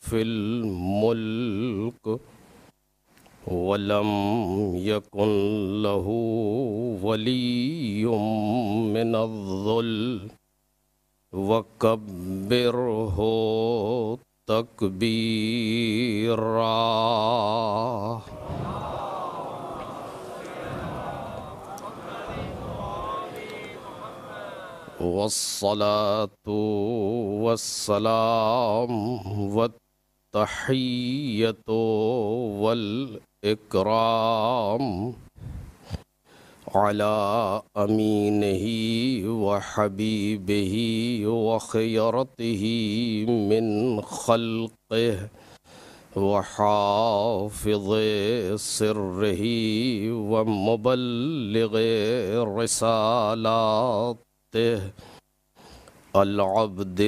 في الملك ولم يكن له ولي من الذل وكبره تكبيرا. والصلاة والسلام والتحية والإكرام على أمينه وحبيبه وخيرته من خلقه وحافظ سره ومبلغ رسالاته العبد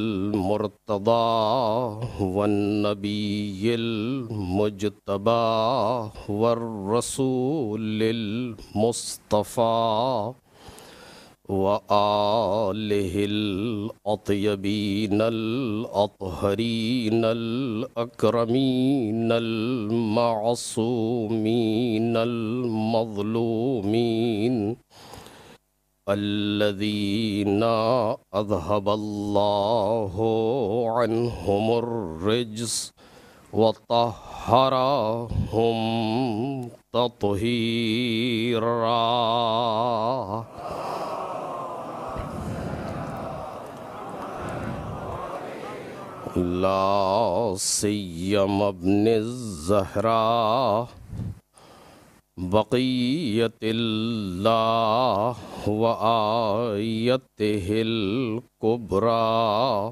المرتضى والنبي المجتبى والرسول المصطفى وآله الأطيبين الأطهرين الأكرمين المعصومين المظلومين الذين أذهب الله عنهم الرجس وطهرهم تطهيرا. لا سيما ابن الزهراء بقية الله وآيته الكبرى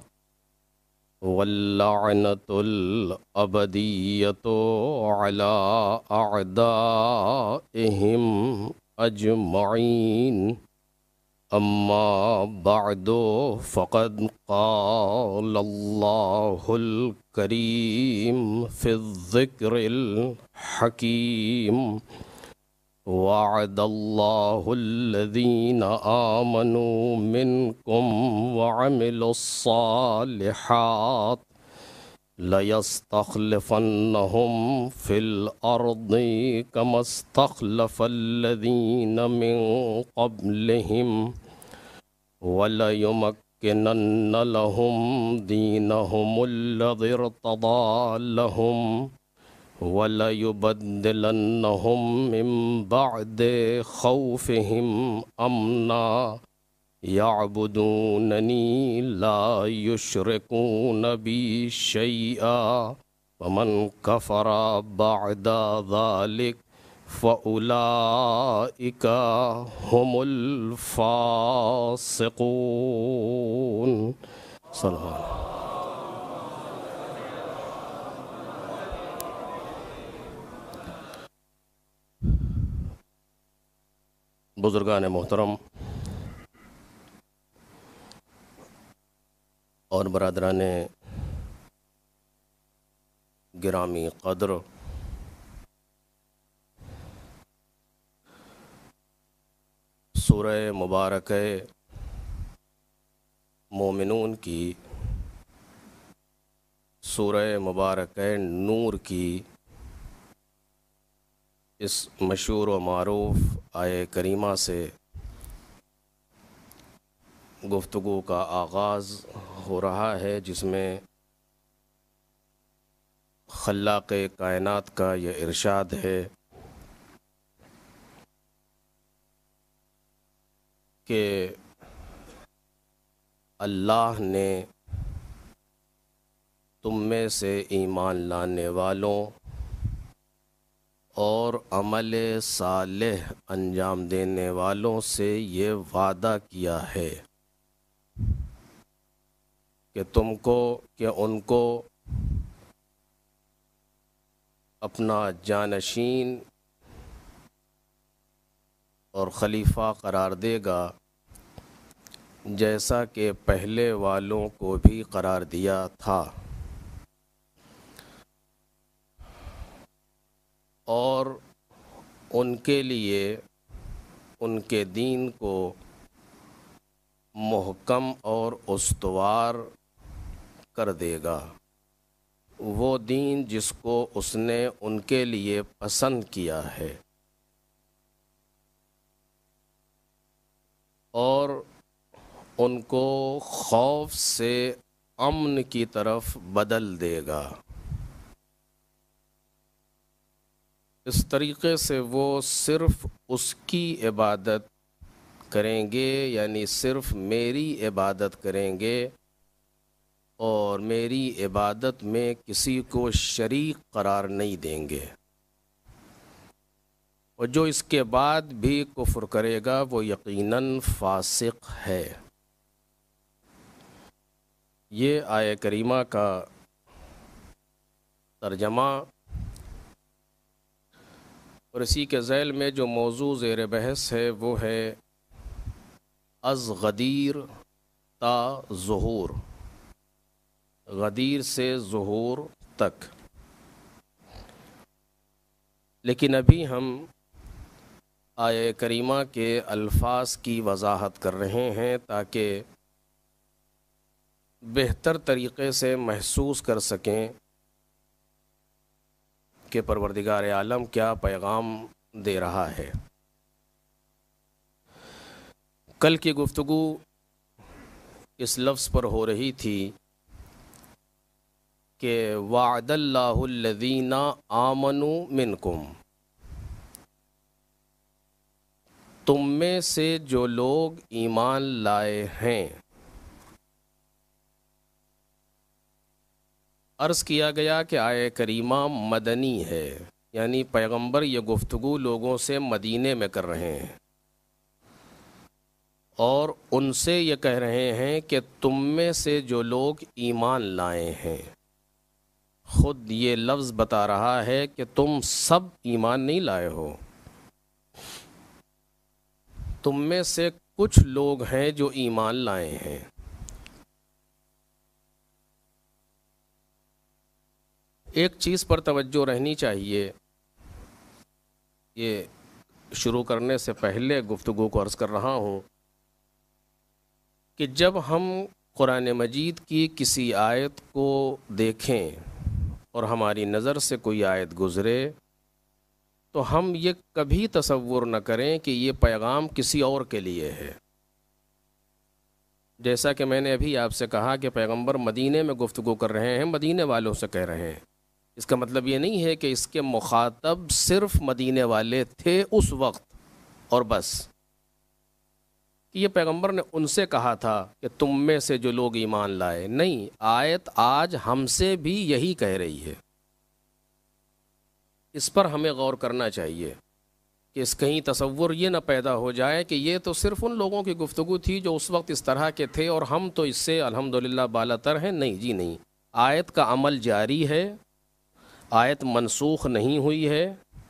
واللعنة الأبدية على أعدائهم أجمعين. أما بعد فقد قال الله الكريم في الذكر الحكيم وعد الله الذين آمنوا منكم وعملوا الصالحات ليستخلفنهم في الأرض كما استخلف الذين من قبلهم وليمكنن لهم دينهم الذي ارتضى لهم وليبدلنهم من بعد خوفهم أمنا يعبدونني لا يشركون بي شيئا ومن كفر بعد ذلك فأولئك هم الفاسقون. صلی اللہ علیہ وسلم. بزرگان محترم اور برادران گرامی قدر، سورہ مبارکہ مومنون کی، سورہ مبارکہ نور کی اس مشہور و معروف آیہ کریمہ سے گفتگو کا آغاز ہو رہا ہے، جس میں خلاق کائنات کا یہ ارشاد ہے کہ اللہ نے تم میں سے ایمان لانے والوں اور عمل صالح انجام دینے والوں سے یہ وعدہ کیا ہے کہ ان کو اپنا جانشین اور خلیفہ قرار دے گا، جیسا کہ پہلے والوں کو بھی قرار دیا تھا، اور ان کے لیے ان کے دین کو محکم اور استوار کر دے گا۔ وہ دین جس کو اس نے ان کے لیے پسند کیا ہے، اور ان کو خوف سے امن کی طرف بدل دے گا۔ اس طریقے سے وہ صرف اس کی عبادت کریں گے، یعنی صرف میری عبادت کریں گے، اور میری عبادت میں کسی کو شریک قرار نہیں دیں گے۔ اور جو اس کے بعد بھی کفر کرے گا وہ یقیناً فاسق ہے۔ یہ آیہ کریمہ کا ترجمہ، اور اسی کے ذیل میں جو موضوع زیر بحث ہے وہ ہے از غدیر تا ظہور، غدیر سے ظہور تک۔ لیکن ابھی ہم آیہ کریمہ کے الفاظ کی وضاحت کر رہے ہیں تاکہ بہتر طریقے سے محسوس کر سکیں کہ پروردگار عالم کیا پیغام دے رہا ہے۔ کل کی گفتگو اس لفظ پر ہو رہی تھی کہ وعد اللہ الذین آمنوا منکم، تم میں سے جو لوگ ایمان لائے ہیں۔ عرض کیا گیا کہ آیہ کریمہ مدنی ہے، یعنی پیغمبر یہ گفتگو لوگوں سے مدینے میں کر رہے ہیں، اور ان سے یہ کہہ رہے ہیں کہ تم میں سے جو لوگ ایمان لائے ہیں۔ خود یہ لفظ بتا رہا ہے کہ تم سب ایمان نہیں لائے ہو، تم میں سے کچھ لوگ ہیں جو ایمان لائے ہیں۔ ایک چیز پر توجہ رہنی چاہیے، یہ شروع کرنے سے پہلے گفتگو کو عرض کر رہا ہوں کہ جب ہم قرآن مجید کی کسی آیت کو دیکھیں اور ہماری نظر سے کوئی آیت گزرے تو ہم یہ کبھی تصور نہ کریں کہ یہ پیغام کسی اور کے لیے ہے۔ جیسا کہ میں نے ابھی آپ سے کہا کہ پیغمبر مدینے میں گفتگو کر رہے ہیں، مدینے والوں سے کہہ رہے ہیں، اس کا مطلب یہ نہیں ہے کہ اس کے مخاطب صرف مدینے والے تھے اس وقت اور بس، کہ یہ پیغمبر نے ان سے کہا تھا کہ تم میں سے جو لوگ ایمان لائے۔ نہیں، آیت آج ہم سے بھی یہی کہہ رہی ہے۔ اس پر ہمیں غور کرنا چاہیے کہ اس کہیں تصور یہ نہ پیدا ہو جائے کہ یہ تو صرف ان لوگوں کی گفتگو تھی جو اس وقت اس طرح کے تھے اور ہم تو اس سے الحمدللہ بالا تر ہیں۔ نہیں جی نہیں، آیت کا عمل جاری ہے، آیت منسوخ نہیں ہوئی ہے۔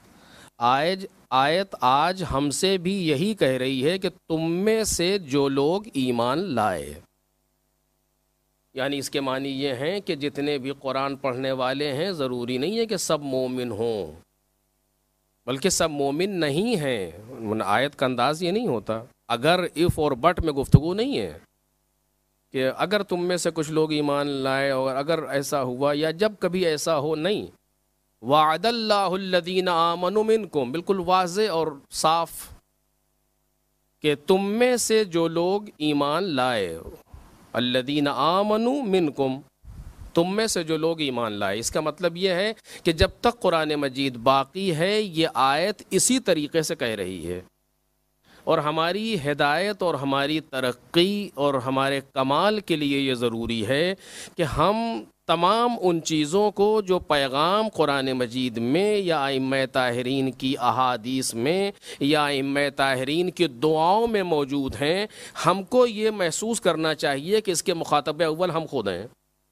آیت آج ہم سے بھی یہی کہہ رہی ہے کہ تم میں سے جو لوگ ایمان لائے، یعنی اس کے معنی یہ ہیں کہ جتنے بھی قرآن پڑھنے والے ہیں ضروری نہیں ہے کہ سب مومن ہوں، بلکہ سب مومن نہیں ہیں۔ آیت کا انداز یہ نہیں ہوتا، اگر اف اور بٹ میں گفتگو نہیں ہے کہ اگر تم میں سے کچھ لوگ ایمان لائے اور اگر ایسا ہوا یا جب کبھی ایسا ہو، نہیں۔ وعد اللہ الذین آمنوا منکم، بالکل واضح اور صاف کہ تم میں سے جو لوگ ایمان لائے، الذین آمنوا منکم، تم میں سے جو لوگ ایمان لائے۔ اس کا مطلب یہ ہے کہ جب تک قرآن مجید باقی ہے یہ آیت اسی طریقے سے کہہ رہی ہے، اور ہماری ہدایت اور ہماری ترقی اور ہمارے کمال کے لیے یہ ضروری ہے کہ ہم تمام ان چیزوں کو جو پیغام قرآن مجید میں یا ائمہ طاہرین کی احادیث میں یا ائمہ طاہرین کی دعاؤں میں موجود ہیں، ہم کو یہ محسوس کرنا چاہیے کہ اس کے مخاطب اول ہم خود ہیں۔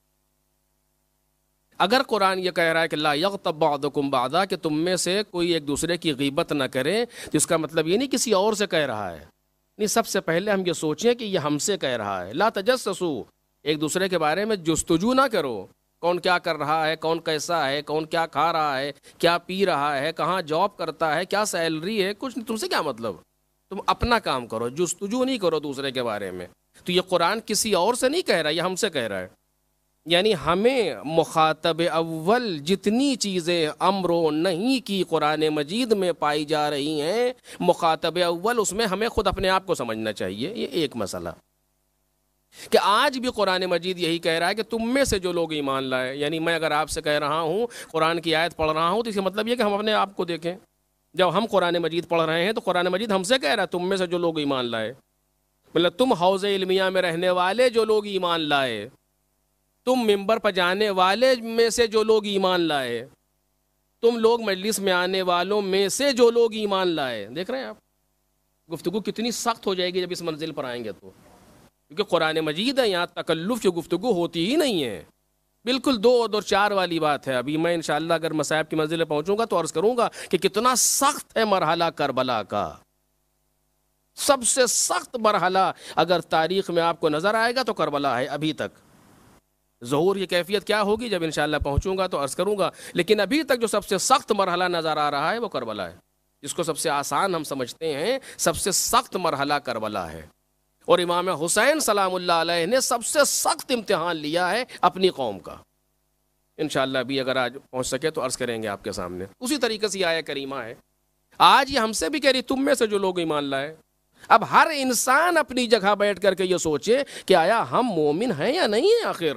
اگر قرآن یہ کہہ رہا ہے کہ لا یغتب بعضکم بعضا، کہ تم میں سے کوئی ایک دوسرے کی غیبت نہ کرے، تو اس کا مطلب یہ نہیں کسی اور سے کہہ رہا ہے۔ نہیں، سب سے پہلے ہم یہ سوچیں کہ یہ ہم سے کہہ رہا ہے۔ لا تجسسوا، ایک دوسرے کے بارے میں جستجو نہ کرو، کون کیا کر رہا ہے، کون کیسا ہے، کون کیا کھا رہا ہے، کیا پی رہا ہے، کہاں جاب کرتا ہے، کیا سیلری ہے، کچھ تم سے کیا مطلب۔ تم اپنا کام کرو، جستجو نہیں کرو دوسرے کے بارے میں۔ تو یہ قرآن کسی اور سے نہیں کہہ رہا، یہ ہم سے کہہ رہا ہے۔ یعنی ہمیں مخاطب اول جتنی چیزیں امر و نہی کی قرآن مجید میں پائی جا رہی ہیں، مخاطب اول اس میں ہمیں خود اپنے آپ کو سمجھنا چاہیے. یہ ایک مسئلہ کہ آج بھی قرآن مجید یہی کہہ رہا ہے کہ تم میں سے جو لوگ ایمان لائے. یعنی میں اگر آپ سے کہہ رہا ہوں، قرآن کی آیت پڑھ رہا ہوں، تو اس کا مطلب یہ کہ ہم اپنے آپ کو دیکھیں. جب ہم قرآن مجید پڑھ رہے ہیں تو قرآن مجید ہم سے کہہ رہا ہے تم میں سے جو لوگ ایمان لائے. مطلب تم حوض علمیہ میں رہنے والے جو لوگ ایمان لائے، تم ممبر پر جانے والے میں سے جو لوگ ایمان لائے، تم لوگ مجلس میں آنے والوں میں سے جو لوگ ایمان لائے. دیکھ رہے ہیں آپ گفتگو کتنی سخت ہو جائے گی جب اس منزل پر آئیں گے تو، کیونکہ قرآن مجید ہے، یہاں تکلف کی گفتگو ہوتی ہی نہیں ہے. بالکل دو اور چار والی بات ہے. ابھی میں انشاءاللہ اگر مصائب کی منزل پہ پہنچوں گا تو عرض کروں گا کہ کتنا سخت ہے مرحلہ کربلا کا. سب سے سخت مرحلہ اگر تاریخ میں آپ کو نظر آئے گا تو کربلا ہے. ابھی تک ظہور کی کیفیت کیا ہوگی جب انشاءاللہ پہنچوں گا تو عرض کروں گا، لیکن ابھی تک جو سب سے سخت مرحلہ نظر آ رہا ہے وہ کربلا ہے. جس کو سب سے آسان ہم سمجھتے ہیں، سب سے سخت مرحلہ کربلا ہے. اور امام حسین سلام اللہ علیہ نے سب سے سخت امتحان لیا ہے اپنی قوم کا. انشاءاللہ بھی اگر آج پہنچ سکے تو عرض کریں گے آپ کے سامنے. اسی طریقے سے یہ آیہ کریمہ ہے. آج یہ ہم سے بھی کہہ رہی تم میں سے جو لوگ ایمان لائے. اب ہر انسان اپنی جگہ بیٹھ کر کے یہ سوچے کہ آیا ہم مومن ہیں یا نہیں ہیں. آخر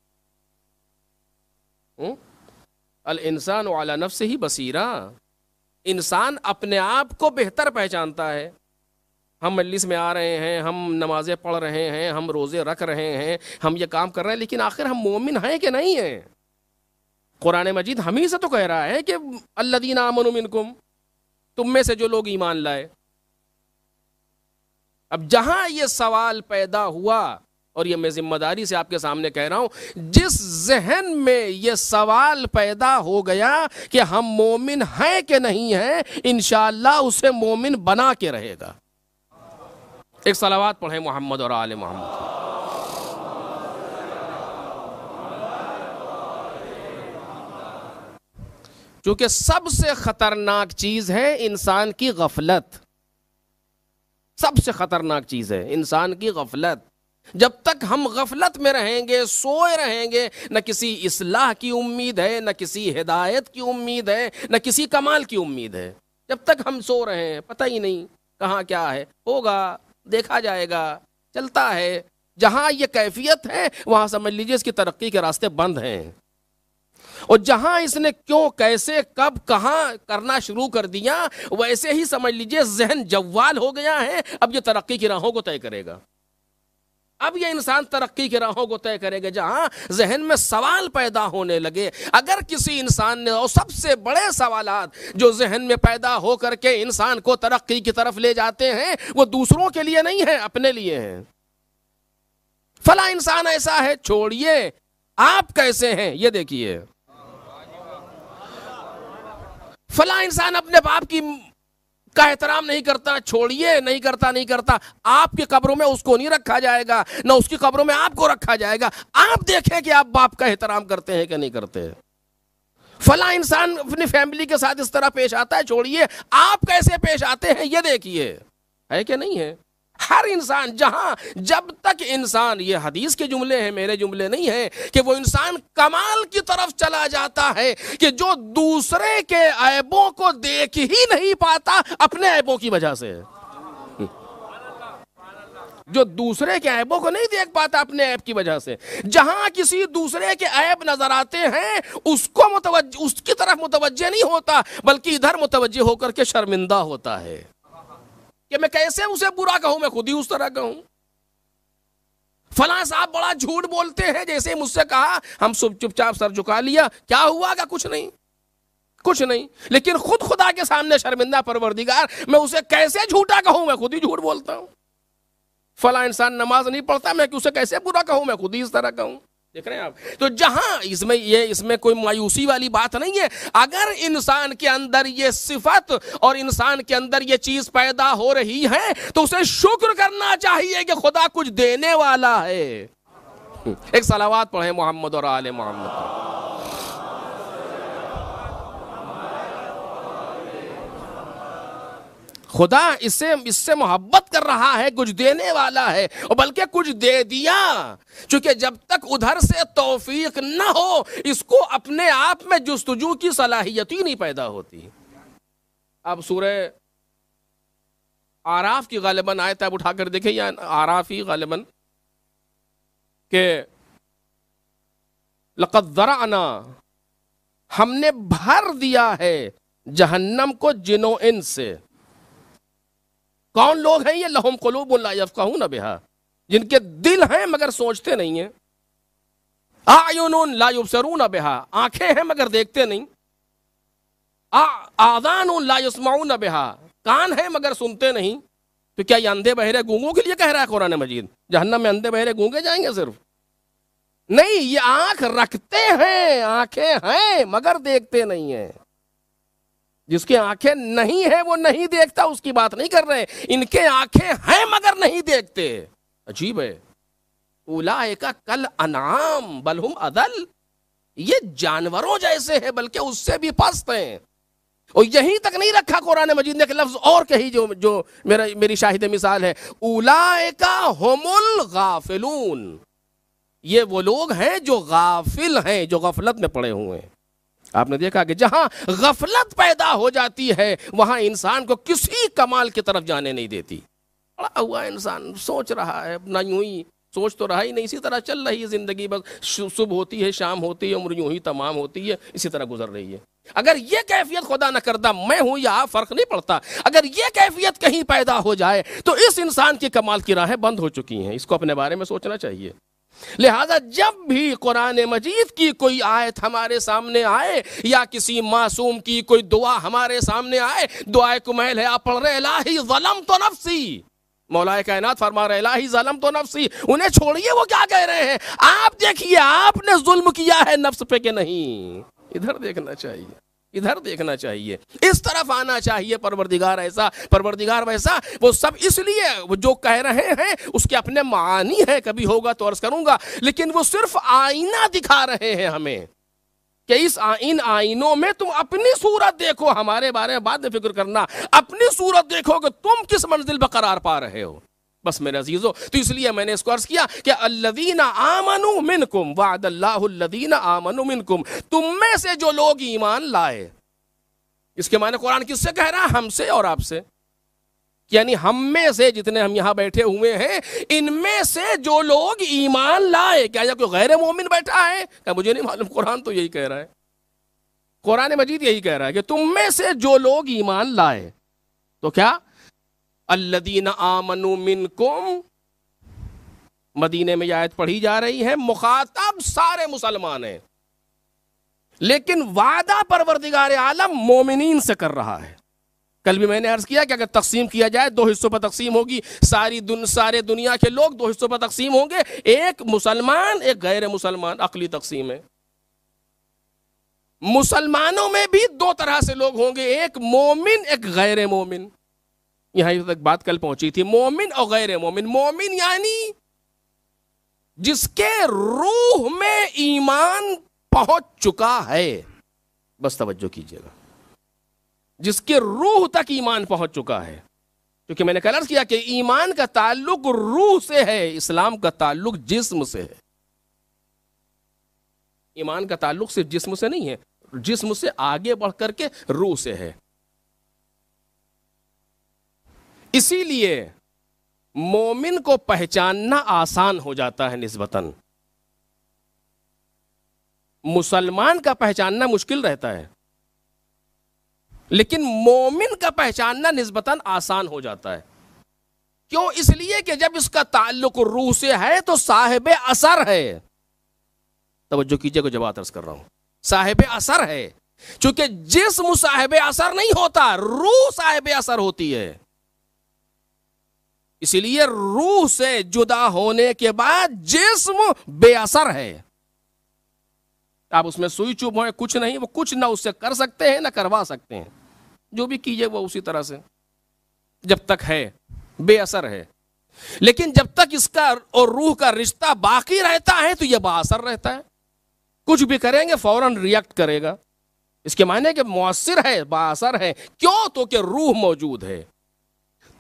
الانسان علی نفسہ بصیرہ، انسان اپنے آپ کو بہتر پہچانتا ہے. ہم مجلس میں آ رہے ہیں، ہم نمازیں پڑھ رہے ہیں، ہم روزے رکھ رہے ہیں، ہم یہ کام کر رہے ہیں، لیکن آخر ہم مومن ہیں کہ نہیں ہیں. قرآن مجید ہم ہی سے تو کہہ رہا ہے کہ الذین آمنوا منکم، تم میں سے جو لوگ ایمان لائے. اب جہاں یہ سوال پیدا ہوا، اور یہ میں ذمہ داری سے آپ کے سامنے کہہ رہا ہوں، جس ذہن میں یہ سوال پیدا ہو گیا کہ ہم مومن ہیں کہ نہیں ہیں، انشاءاللہ اسے مومن بنا کے رہے گا. ایک صلوات پڑھیں محمد اور آل محمد. چونکہ سب سے خطرناک چیز ہے انسان کی غفلت. سب سے خطرناک چیز ہے انسان کی غفلت. جب تک ہم غفلت میں رہیں گے، سوئے رہیں گے، نہ کسی اصلاح کی امید ہے، نہ کسی ہدایت کی امید ہے، نہ کسی کمال کی امید ہے. جب تک ہم سو رہے ہیں، پتہ ہی نہیں کہاں کیا ہے، ہوگا، دیکھا جائے گا، چلتا ہے. جہاں یہ کیفیت ہے وہاں سمجھ لیجئے اس کی ترقی کے راستے بند ہیں. اور جہاں اس نے کیوں، کیسے، کب، کہاں کرنا شروع کر دیا، ویسے ہی سمجھ لیجئے ذہن جوال ہو گیا ہے. اب یہ ترقی کی راہوں کو طے کرے گا. اب یہ انسان ترقی کی راہوں کو طے کرے گا جہاں ذہن میں سوال پیدا ہونے لگے. اگر کسی انسان نے، اور سب سے بڑے سوالات جو ذہن میں پیدا ہو کر کے انسان کو ترقی کی طرف لے جاتے ہیں، وہ دوسروں کے لیے نہیں ہیں، اپنے لیے ہیں. فلاں انسان ایسا ہے، چھوڑیے، آپ کیسے ہیں یہ دیکھیے. فلاں انسان اپنے باپ کی کا احترام نہیں کرتا، چھوڑیے، نہیں کرتا. آپ کی قبروں میں اس کو نہیں رکھا جائے گا، نہ اس کی قبروں میں آپ کو رکھا جائے گا. آپ دیکھیں کہ آپ باپ کا احترام کرتے ہیں کہ نہیں کرتے. فلاں انسان اپنی فیملی کے ساتھ اس طرح پیش آتا ہے، چھوڑیے، آپ کیسے پیش آتے ہیں یہ دیکھیے. ہے کہ نہیں ہے؟ ہر انسان جہاں، جب تک انسان، یہ حدیث کے جملے ہیں، میرے جملے نہیں ہیں، کہ وہ انسان کمال کی طرف چلا جاتا ہے کہ جو دوسرے کے عیبوں کو دیکھ ہی نہیں پاتا اپنے عیبوں کی وجہ سے. جو دوسرے کے عیبوں کو نہیں دیکھ پاتا اپنے عیب کی وجہ سے. جہاں کسی دوسرے کے عیب نظر آتے ہیں اس کی طرف متوجہ نہیں ہوتا، بلکہ ادھر متوجہ ہو کر کے شرمندہ ہوتا ہے کہ میں کیسے اسے برا کہوں، میں خود ہی اس طرح کہوں. فلاں صاحب بڑا جھوٹ بولتے ہیں، جیسے مجھ سے کہا ہم چپ چاپ سر جھکا لیا، کیا ہوا گا؟ کچھ نہیں. لیکن خدا کے سامنے شرمندہ پروردگار، میں اسے کیسے جھوٹا کہوں، میں خود ہی جھوٹ بولتا ہوں. فلاں انسان نماز نہیں پڑھتا، میں اسے کیسے برا کہوں، میں خود ہی اس طرح کہوں. دیکھ رہے ہیں آپ؟ تو جہاں اس میں کوئی مایوسی والی بات نہیں ہے. اگر انسان کے اندر یہ صفت اور انسان کے اندر یہ چیز پیدا ہو رہی ہے تو اسے شکر کرنا چاہیے کہ خدا کچھ دینے والا ہے. ایک صلوات پڑھیں محمد اور آل محمد. خدا اس سے محبت کر رہا ہے، کچھ دینے والا ہے، اور بلکہ کچھ دے دیا، چونکہ جب تک ادھر سے توفیق نہ ہو اس کو اپنے آپ میں جستجو کی صلاحیت ہی نہیں پیدا ہوتی۔ اب سورہ آراف کی غالباً آیت آپ اٹھا کر دیکھیں، یا آراف ہی غالباً، کہ لقد ذرعنا، ہم نے بھر دیا ہے جہنم کو جنوں انس سے۔ کون لوگ ہیں یہ؟ لہم قلوب لا یفقہون بہا، جن کے دل ہیں مگر سوچتے نہیں ہیں، اعین لا یبصرون بہا، آنکھیں ہیں مگر دیکھتے نہیں، آذان لا یسمعون بہا، کان ہیں مگر سنتے نہیں۔ تو کیا یہ اندھے بہرے گونگوں کے لیے کہہ رہا ہے قرآن مجید؟ جہنم میں اندھے بہرے گونگے جائیں گے صرف؟ نہیں، یہ آنکھ رکھتے ہیں، آنکھیں ہیں مگر دیکھتے نہیں ہیں۔ جس کی آنکھیں نہیں ہیں وہ نہیں دیکھتا، اس کی بات نہیں کر رہے، ان کے آنکھیں ہیں مگر نہیں دیکھتے۔ عجیب ہے۔ اولئک کالانعام بل ہم اضل، یہ جانوروں جیسے ہیں بلکہ اس سے بھی پست ہیں۔ اور یہیں تک نہیں رکھا قرآن مجید نے، ایک لفظ اور کہی جو میری شاہد مثال ہے، اولئک ہم الغافلون، یہ وہ لوگ ہیں جو غافل ہیں، جو غفلت میں پڑے ہوئے ہیں۔ آپ نے دیکھا کہ جہاں غفلت پیدا ہو جاتی ہے وہاں انسان کو کسی کمال کی طرف جانے نہیں دیتی۔ پڑا ہوا انسان سوچ رہا ہے اپنا، یوں ہی سوچ تو رہا ہی نہیں، اسی طرح چل رہی ہے زندگی، بس صبح ہوتی ہے، شام ہوتی ہے، عمر یوں ہی تمام ہوتی ہے، اسی طرح گزر رہی ہے۔ اگر یہ کیفیت خدا نہ کردہ میں ہوں یا آپ، فرق نہیں پڑتا، اگر یہ کیفیت کہیں پیدا ہو جائے تو اس انسان کی کمال کی راہیں بند ہو چکی ہیں۔ اس کو اپنے بارے میں سوچنا چاہیے۔ لہذا جب بھی قرآن مجید کی کوئی آیت ہمارے سامنے آئے یا کسی معصوم کی کوئی دعا ہمارے سامنے آئے، دعائے کمیل ہے، آپ پڑھ رہے الہی ظلمت نفسی، مولا کائنات فرما رہے الہی ظلمت نفسی، انہیں چھوڑیے وہ کیا کہہ رہے ہیں، آپ دیکھیے آپ نے ظلم کیا ہے نفس پہ کہ نہیں۔ ادھر دیکھنا چاہیے، ادھر دیکھنا چاہیے، اس طرف آنا چاہیے۔ پروردگار ایسا، پروردگار ویسا، وہ سب اس لیے وہ جو کہہ رہے ہیں اس کے اپنے معانی ہیں، کبھی ہوگا تو عرض کروں گا، لیکن وہ صرف آئینہ دکھا رہے ہیں ہمیں کہ ان آئینوں میں تم اپنی صورت دیکھو، ہمارے بارے میں بعد میں فکر کرنا، اپنی صورت دیکھو کہ تم کس منزل پر قرار پا رہے ہو۔ بس میرے عزیزو، تو اس لیے میں نے اس کو عرض کیا کہ الذین آمنوا منکم وعد اللہ الذین آمنوا منکم، تم میں سے جو لوگ ایمان لائے۔ اس کے معنی قرآن کس سے کہہ رہا ہے؟ ہم سے اور آپ سے، یعنی ہم میں سے جتنے ہم یہاں بیٹھے ہوئے ہیں، ان میں سے جو لوگ ایمان لائے۔ کیا یہ کوئی غیر مومن بیٹھا ہے؟ کہ مجھے نہیں معلوم، قرآن تو یہی کہہ رہا ہے، قرآن مجید یہی کہہ رہا ہے کہ تم میں سے جو لوگ ایمان لائے۔ تو کیا الذین آمنوا منکم، مدینے میں یہ آیت پڑھی جا رہی ہے، مخاطب سارے مسلمان ہیں، لیکن وعدہ پروردگار عالم مومنین سے کر رہا ہے۔ کل بھی میں نے عرض کیا کہ اگر تقسیم کیا جائے، دو حصوں پر تقسیم ہوگی، سارے دنیا کے لوگ دو حصوں پر تقسیم ہوں گے، ایک مسلمان ایک غیر مسلمان، عقلی تقسیم ہے۔ مسلمانوں میں بھی دو طرح سے لوگ ہوں گے، ایک مومن ایک غیر مومن۔ یہاں تک بات کل پہنچی تھی، مومن اور غیر مومن۔ مومن یعنی جس کے روح میں ایمان پہنچ چکا ہے، بس توجہ کیجئے گا، جس کے روح تک ایمان پہنچ چکا ہے، کیونکہ میں نے کل عرض کیا کہ ایمان کا تعلق روح سے ہے، اسلام کا تعلق جسم سے ہے۔ ایمان کا تعلق صرف جسم سے نہیں ہے، جسم سے آگے بڑھ کر کے روح سے ہے۔ اسی لیے مومن کو پہچاننا آسان ہو جاتا ہے نسبتاً، مسلمان کا پہچاننا مشکل رہتا ہے، لیکن مومن کا پہچاننا نسبتاً آسان ہو جاتا ہے۔ کیوں؟ اس لیے کہ جب اس کا تعلق روح سے ہے تو صاحب اثر ہے۔ توجہ کیجئے، کو جواب عرض کر رہا ہوں، صاحب اثر ہے، چونکہ جسم صاحب اثر نہیں ہوتا، روح صاحب اثر ہوتی ہے۔ اسی لیے روح سے جدا ہونے کے بعد جسم بے اثر ہے، آپ اس میں سوئی چوب ہوئے کچھ نہیں، وہ کچھ نہ اس سے کر سکتے ہیں نہ کروا سکتے ہیں، جو بھی کیجئے وہ اسی طرح سے جب تک ہے بے اثر ہے۔ لیکن جب تک اس کا اور روح کا رشتہ باقی رہتا ہے تو یہ با اثر رہتا ہے، کچھ بھی کریں گے فوراً ریئیکٹ کرے گا۔ اس کے معنی کہ مؤثر ہے، با اثر ہے، کیوں؟ تو کہ روح موجود ہے۔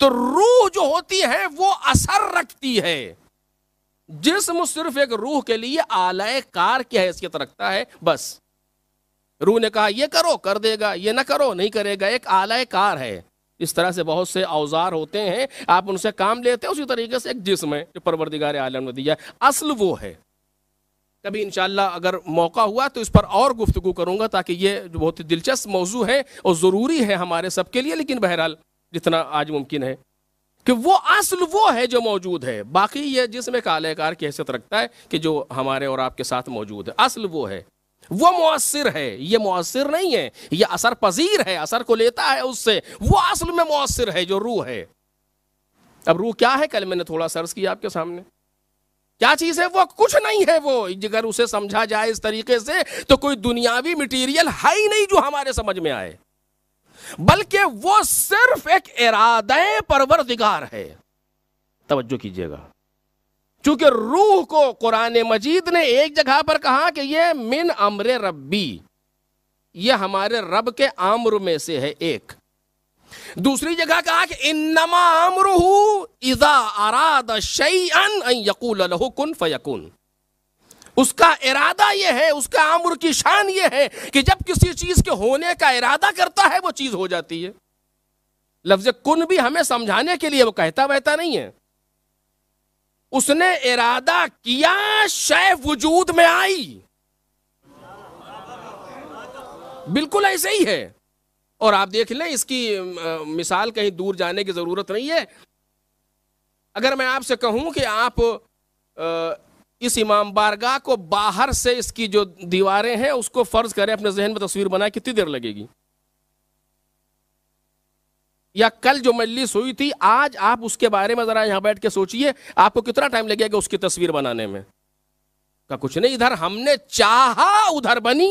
تو روح جو ہوتی ہے وہ اثر رکھتی ہے. جسم صرف ایک روح کے لیے آلہ کار کی حیثیت رکھتا ہے بس. روح نے کہا یہ کرو کر دے گا, یہ نہ کرو نہیں کرے گا, ایک آلہ کار ہے. اس طرح سے بہت سے اوزار ہوتے ہیں, آپ ان سے کام لیتے ہیں, اسی طریقے سے ایک جسم ہے جو پروردگار عالم نے دیا ہے, اصل وہ ہے. کبھی انشاءاللہ اگر موقع ہوا تو اس پر اور گفتگو کروں گا, تاکہ یہ جو بہت ہی دلچسپ موضوع ہے اور ضروری ہے ہمارے سب کے لیے, لیکن بہرحال جتنا آج ممکن ہے کہ وہ اصل وہ ہے جو موجود ہے. باقی یہ جسم ایک آلہ کار کی حیثیت رکھتا ہے کہ جو ہمارے اور آپ کے ساتھ موجود ہے, اصل وہ ہے, وہ مؤثر ہے. یہ مؤثر نہیں ہے, یہ اثر پذیر ہے, اثر کو لیتا ہے اس سے, وہ اصل میں مؤثر ہے جو روح ہے. اب روح کیا ہے, کل میں نے تھوڑا سرچ کیا آپ کے سامنے. کیا چیز ہے وہ؟ کچھ نہیں ہے وہ. اگر اسے سمجھا جائے اس طریقے سے تو کوئی دنیاوی مٹیریل ہے ہی نہیں جو ہمارے سمجھ میں آئے, بلکہ وہ صرف ایک ارادہ پروردگار ہے. توجہ کیجئے گا, چونکہ روح کو قرآن مجید نے ایک جگہ پر کہا کہ یہ من امر ربی, یہ ہمارے رب کے امر میں سے ہے ایک. دوسری جگہ کہا کہ انما امرہ اذا اراد شیئا ان یقول لہ کن فیکون. اس کا ارادہ یہ ہے, اس کا امر کی شان یہ ہے کہ جب کسی چیز کے ہونے کا ارادہ کرتا ہے وہ چیز ہو جاتی ہے. لفظ کن بھی ہمیں سمجھانے کے لیے وہ کہتا وہتا نہیں ہے. اس نے ارادہ کیا, شے وجود میں آئی. بالکل ایسے ہی ہے. اور آپ دیکھ لیں, اس کی مثال کہیں دور جانے کی ضرورت نہیں ہے. اگر میں آپ سے کہوں کہ آپ اس امام بارگاہ کو باہر سے اس کی جو دیواریں ہیں اس کو فرض کریں, اپنے ذہن میں تصویر بنائیں, کتنی دیر لگے گی؟ یا کل جو مجلس ہوئی تھی, آج آپ اس کے بارے میں ذرا یہاں بیٹھ کے سوچئے, آپ کو کتنا ٹائم لگے گا اس کی تصویر بنانے میں؟ کہ کچھ نہیں, ادھر ہم نے چاہا ادھر بنی.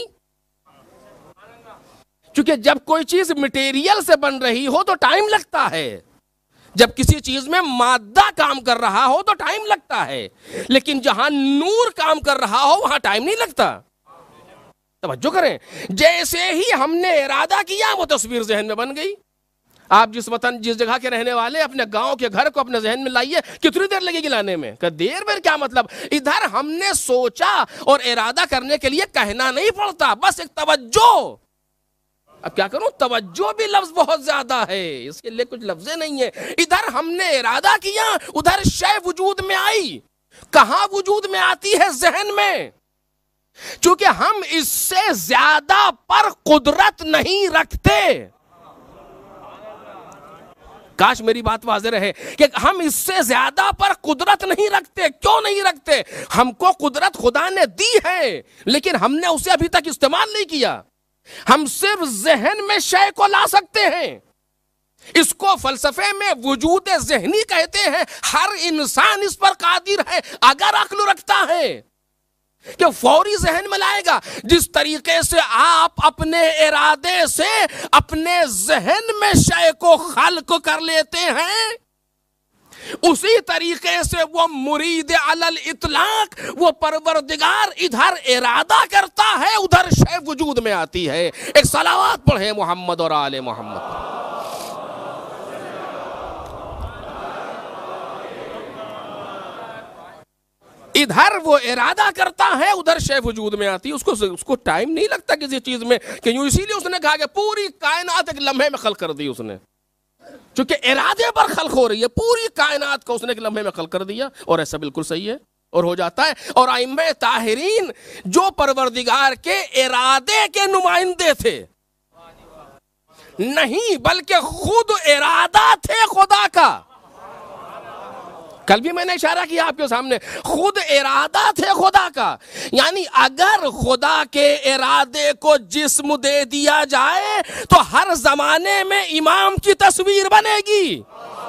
چونکہ جب کوئی چیز مٹیریل سے بن رہی ہو تو ٹائم لگتا ہے, جب کسی چیز میں مادہ کام کر رہا ہو تو ٹائم لگتا ہے, لیکن جہاں نور کام کر رہا ہو وہاں ٹائم نہیں لگتا. توجہ کریں, جیسے ہی ہم نے ارادہ کیا وہ تصویر ذہن میں بن گئی. آپ جس وطن جس جگہ کے رہنے والے, اپنے گاؤں کے گھر کو اپنے ذہن میں لائیے, کتنی دیر لگے گی لانے میں؟ کہ دیر میں کیا مطلب, ادھر ہم نے سوچا اور ارادہ کرنے کے لیے کہنا نہیں پڑتا, بس ایک توجہ. اب کیا کروں, توجہ بھی لفظ بہت زیادہ ہے, اس کے لیے کچھ لفظیں نہیں ہیں. ادھر ہم نے ارادہ کیا, ادھر شے وجود میں آئی. کہاں وجود میں آتی ہے؟ ذہن میں. چونکہ ہم اس سے زیادہ پر قدرت نہیں رکھتے. کاش میری بات واضح رہے کہ ہم اس سے زیادہ پر قدرت نہیں رکھتے. کیوں نہیں رکھتے؟ ہم کو قدرت خدا نے دی ہے, لیکن ہم نے اسے ابھی تک استعمال نہیں کیا. ہم صرف ذہن میں شے کو لا سکتے ہیں. اس کو فلسفے میں وجود ذہنی کہتے ہیں. ہر انسان اس پر قادر ہے اگر عقل رکھتا ہے کہ فوری ذہن میں لائے گا. جس طریقے سے آپ اپنے ارادے سے اپنے ذہن میں شے کو خلق کر لیتے ہیں, اسی طریقے سے وہ مرید علی الاطلاق, وہ پروردگار ادھر ارادہ کرتا ہے ادھر شے وجود میں آتی ہے. ایک صلوات پڑھیں محمد اور آل محمد. ادھر وہ ارادہ کرتا ہے ادھر شے وجود میں آتی ہے. اس کو ٹائم نہیں لگتا کسی چیز میں, کہ یوں اسی لیے اس نے کہا کہ پوری کائنات ایک لمحے میں خلق کر دی اس نے. چونکہ ارادے پر خلق ہو رہی ہے, پوری کائنات کو اس نے ایک لمحے میں خلق کر دیا. اور ایسا بالکل صحیح ہے اور ہو جاتا ہے. اور ائمہ طاہرین جو پروردگار کے ارادے کے نمائندے تھے, نہیں بلکہ خود ارادہ تھے خدا کا. کل بھی میں نے اشارہ کیا آپ کے سامنے, خود ارادہ تھے خدا کا. یعنی اگر خدا کے ارادے کو جسم دے دیا جائے تو ہر زمانے میں امام کی تصویر بنے گی.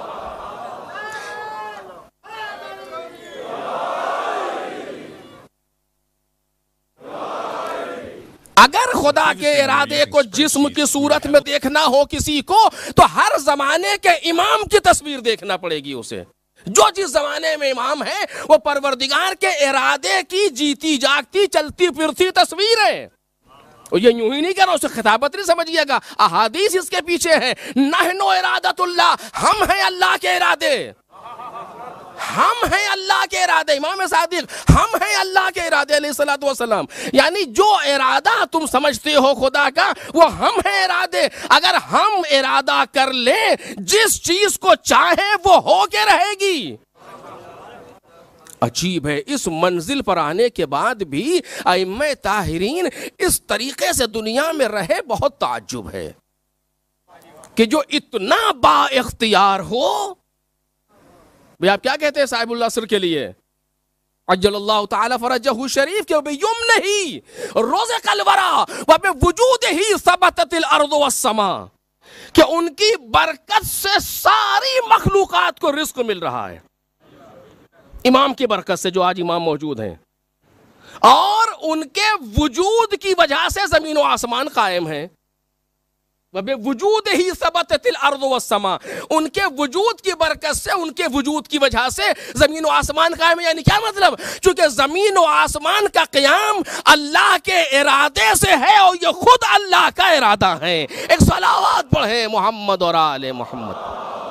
اگر خدا کے ارادے کو جسم کی صورت میں دیکھنا ہو کسی کو تو ہر زمانے کے امام کی تصویر دیکھنا پڑے گی اسے. جو جس زمانے میں امام ہے وہ پروردگار کے ارادے کی جیتی جاگتی چلتی پھرتی تصویر ہے. اور یہ یوں ہی نہیں کر رہا، اسے خطابت نہیں سمجھیے گا، احادیث اس کے پیچھے ہیں. نحن ارادۃ اللہ، ہم ہیں اللہ کے ارادے، ہم ہیں اللہ کے ارادے. امام صادق، ہم ہیں اللہ کے ارادے علیہ الصلوۃ والسلام. یعنی جو ارادہ تم سمجھتے ہو خدا کا، وہ ہم ہیں ارادے. اگر ہم ارادہ کر لیں جس چیز کو چاہیں وہ ہو کے رہے گی. عجیب ہے، اس منزل پر آنے کے بعد بھی ائمہ طاہرین اس طریقے سے دنیا میں رہے. بہت تعجب ہے کہ جو اتنا با اختیار ہو. بھئی آپ کیا کہتے ہیں صاحب العصر کے لیے؟ عجل اللہ تعالی فرجہ شریف کے بِیُمْنِهِ رُزِقَ الْوَرَى وَبِوُجُودِهِ ثَبَتَتِ الْأَرْضُ وَالسَّمَاءُ، کہ ان کی برکت سے ساری مخلوقات کو رزق مل رہا ہے. امام کی برکت سے، جو آج امام موجود ہیں، اور ان کے وجود کی وجہ سے زمین و آسمان قائم ہیں. وَبِوُجُودِهِ ثَبَتَتِ الْأَرْضُ وَالسَّمَاءُ، ان کے وجود کی برکت سے، ان کے وجود کی وجہ سے زمین و آسمان قائم ہے. یعنی کیا مطلب؟ چونکہ زمین و آسمان کا قیام اللہ کے ارادے سے ہے اور یہ خود اللہ کا ارادہ ہے. ایک صلوات پڑھیں محمد اور آل محمد.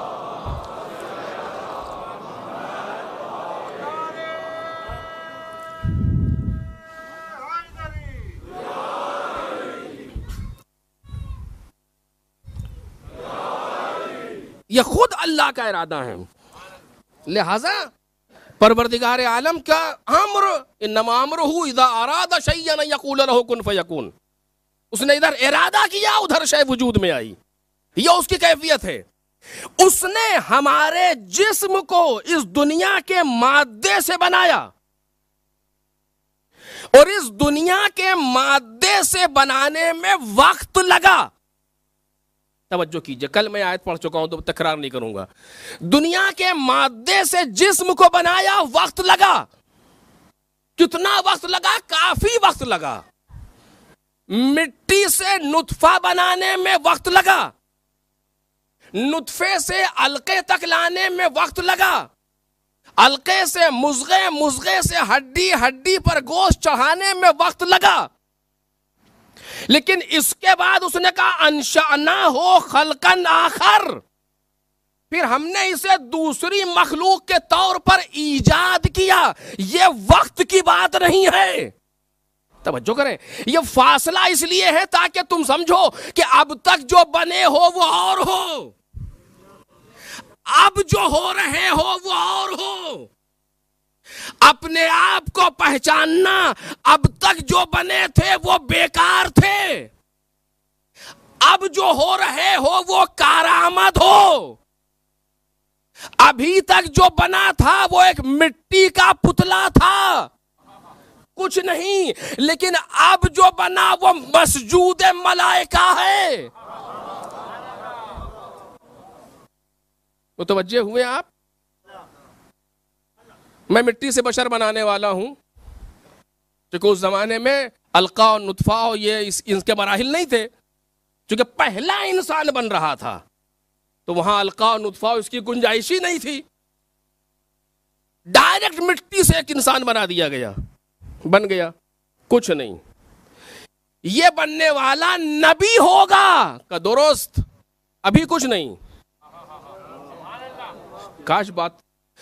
یہ خود اللہ کا ارادہ ہے. لہذا پروردگار عالم کا امر، انما امرہ اذا اراد شیئا ان یقول له کن فیکون. اس نے ادھر ارادہ کیا، ادھر شے وجود میں آئی. یہ اس کی کیفیت ہے. اس نے ہمارے جسم کو اس دنیا کے مادے سے بنایا، اور اس دنیا کے مادے سے بنانے میں وقت لگا. توجہ کیجئے، کل میں آیت پڑھ چکا ہوں تو تکرار نہیں کروں گا. دنیا کے مادے سے جسم کو بنایا، وقت لگا. کتنا وقت لگا؟ کافی وقت لگا. مٹی سے نطفہ بنانے میں وقت لگا، نطفے سے علقے تک لانے میں وقت لگا، علقے سے مضغے، مضغے سے ہڈی، ہڈی پر گوشت چڑھانے میں وقت لگا. لیکن اس کے بعد اس نے کہا انشأنا ہو خلقن آخر، پھر ہم نے اسے دوسری مخلوق کے طور پر ایجاد کیا. یہ وقت کی بات نہیں ہے. توجہ کریں، یہ فاصلہ اس لیے ہے تاکہ تم سمجھو کہ اب تک جو بنے ہو وہ اور ہو، اب جو ہو رہے ہو وہ اور ہو. اپنے آپ کو پہچاننا، اب تک جو بنے تھے وہ بیکار تھے، اب جو ہو رہے ہو وہ کارآمد ہو. ابھی تک جو بنا تھا وہ ایک مٹی کا پتلا تھا، کچھ نہیں. لیکن اب جو بنا وہ مسجود ملائکہ ہے. متوجہ ہوئے آپ؟ میں مٹی سے بشر بنانے والا ہوں، کیونکہ اس زمانے میں علقہ اور نطفہ اور یہ ان کے مراحل نہیں تھے. چونکہ پہلا انسان بن رہا تھا تو وہاں علقہ اور نطفہ اس کی گنجائش ہی نہیں تھی. ڈائریکٹ مٹی سے ایک انسان بنا دیا گیا، بن گیا. کچھ نہیں. یہ بننے والا نبی ہوگا کا درست، ابھی کچھ نہیں. کاش بات،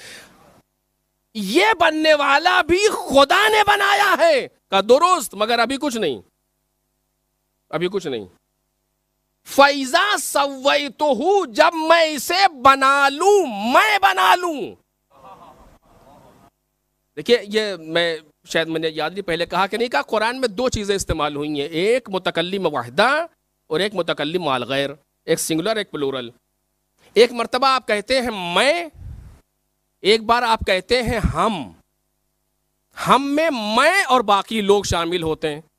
یہ بننے والا بھی خدا نے بنایا ہے کا درست، مگر ابھی کچھ نہیں، ابھی کچھ نہیں. فَإِذَا سَوَّيْتُهُ، جب میں اسے بنا لوں، میں بنا لوں. دیکھیے، یہ میں شاید میں نے یاد نہیں پہلے کہا کہ نہیں کہا، قرآن میں دو چیزیں استعمال ہوئی ہیں، ایک متکلم واحدہ اور ایک متکلم مع الغیر، ایک سنگولر ایک پلورل. ایک مرتبہ آپ کہتے ہیں میں، ایک بار آپ کہتے ہیں ہم میں میں اور باقی لوگ شامل ہوتے ہیں.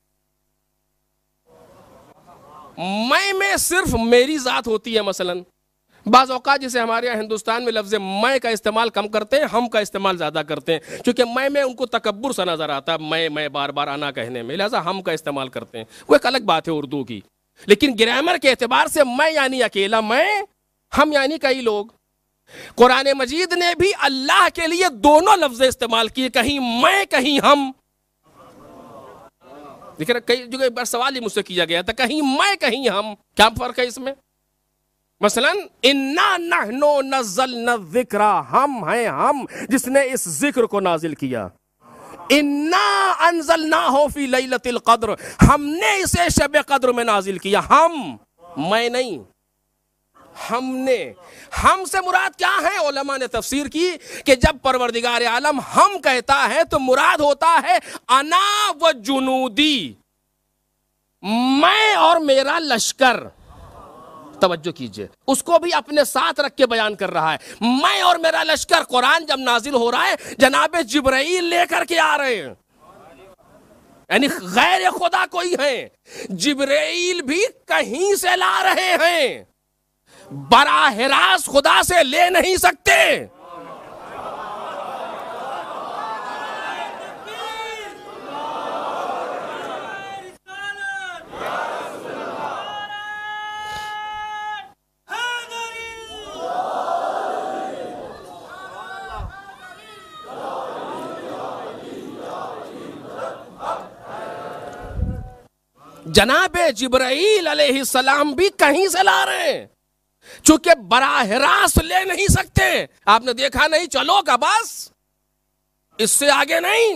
میں صرف میری ذات ہوتی ہے. مثلا بعض اوقات جسے ہمارے یہاں ہندوستان میں لفظ میں کا استعمال کم کرتے ہیں، ہم کا استعمال زیادہ کرتے ہیں، کیونکہ میں ان کو تکبر سا نظر آتا ہے میں بار بار آنا کہنے میں، لہذا ہم کا استعمال کرتے ہیں. وہ ایک الگ بات ہے اردو کی. لیکن گرامر کے اعتبار سے میں یعنی اکیلا میں، ہم یعنی کئی لوگ. قرآن مجید نے بھی اللہ کے لیے دونوں لفظ استعمال کیے، کہیں میں کہیں ہم. دیکھیں نا کئی جگہ بار سوال ہی مجھ سے کیا گیا تھا، کہیں میں کہیں ہم، کیا فرق ہے اس میں؟ مثلا انا نحن نزلنا الذکر، ہم ہیں ہم جس نے اس ذکر کو نازل کیا. انا انزلناہ فی لیلۃ القدر، ہم نے اسے شب قدر میں نازل کیا. ہم، میں نہیں، ہم نے. ہم سے مراد کیا ہے؟ علماء نے تفسیر کی کہ جب پروردگار عالم ہم کہتا ہے تو مراد ہوتا ہے انا و جنودی، میں اور میرا لشکر. توجہ کیجئے، اس کو بھی اپنے ساتھ رکھ کے بیان کر رہا ہے. میں اور میرا لشکر. قرآن جب نازل ہو رہا ہے جناب جبرائیل لے کر کے آ رہے ہیں، یعنی غیر خدا کوئی ہیں. جبرائیل بھی کہیں سے لا رہے ہیں، براہ راست خدا سے لے نہیں سکتے. جناب جبرائیل علیہ السلام بھی کہیں سے لا رہے ہیں، چونکہ براہ راست لے نہیں سکتے. آپ نے دیکھا نہیں، چلو کا بس، اس سے آگے نہیں.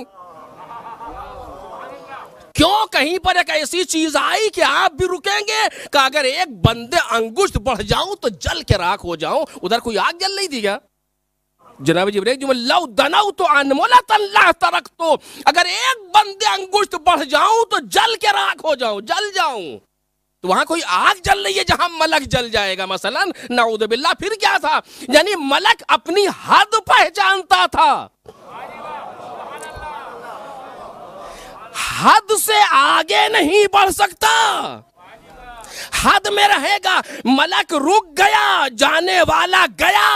کیوں؟ کہیں پر ایک ایسی چیز آئی کہ آپ بھی رکیں گے کہ اگر ایک بندے انگشت بڑھ جاؤں تو جل کے راکھ ہو جاؤں. ادھر کوئی آگ جل نہیں دی گیا. جناب جبرائیل جو لو دنوت انملۃ لا ترکتو، اگر ایک بندے انگشت بڑھ جاؤں تو جل کے راکھ ہو جاؤں، جل جاؤں. تو وہاں کوئی آگ جل رہی ہے جہاں ملک جل جائے گا مثلا، نعوذ باللہ. پھر کیا تھا؟ یعنی ملک اپنی حد پہچانتا تھا، حد سے آگے نہیں بڑھ سکتا، حد میں رہے گا. ملک رک گیا، جانے والا گیا.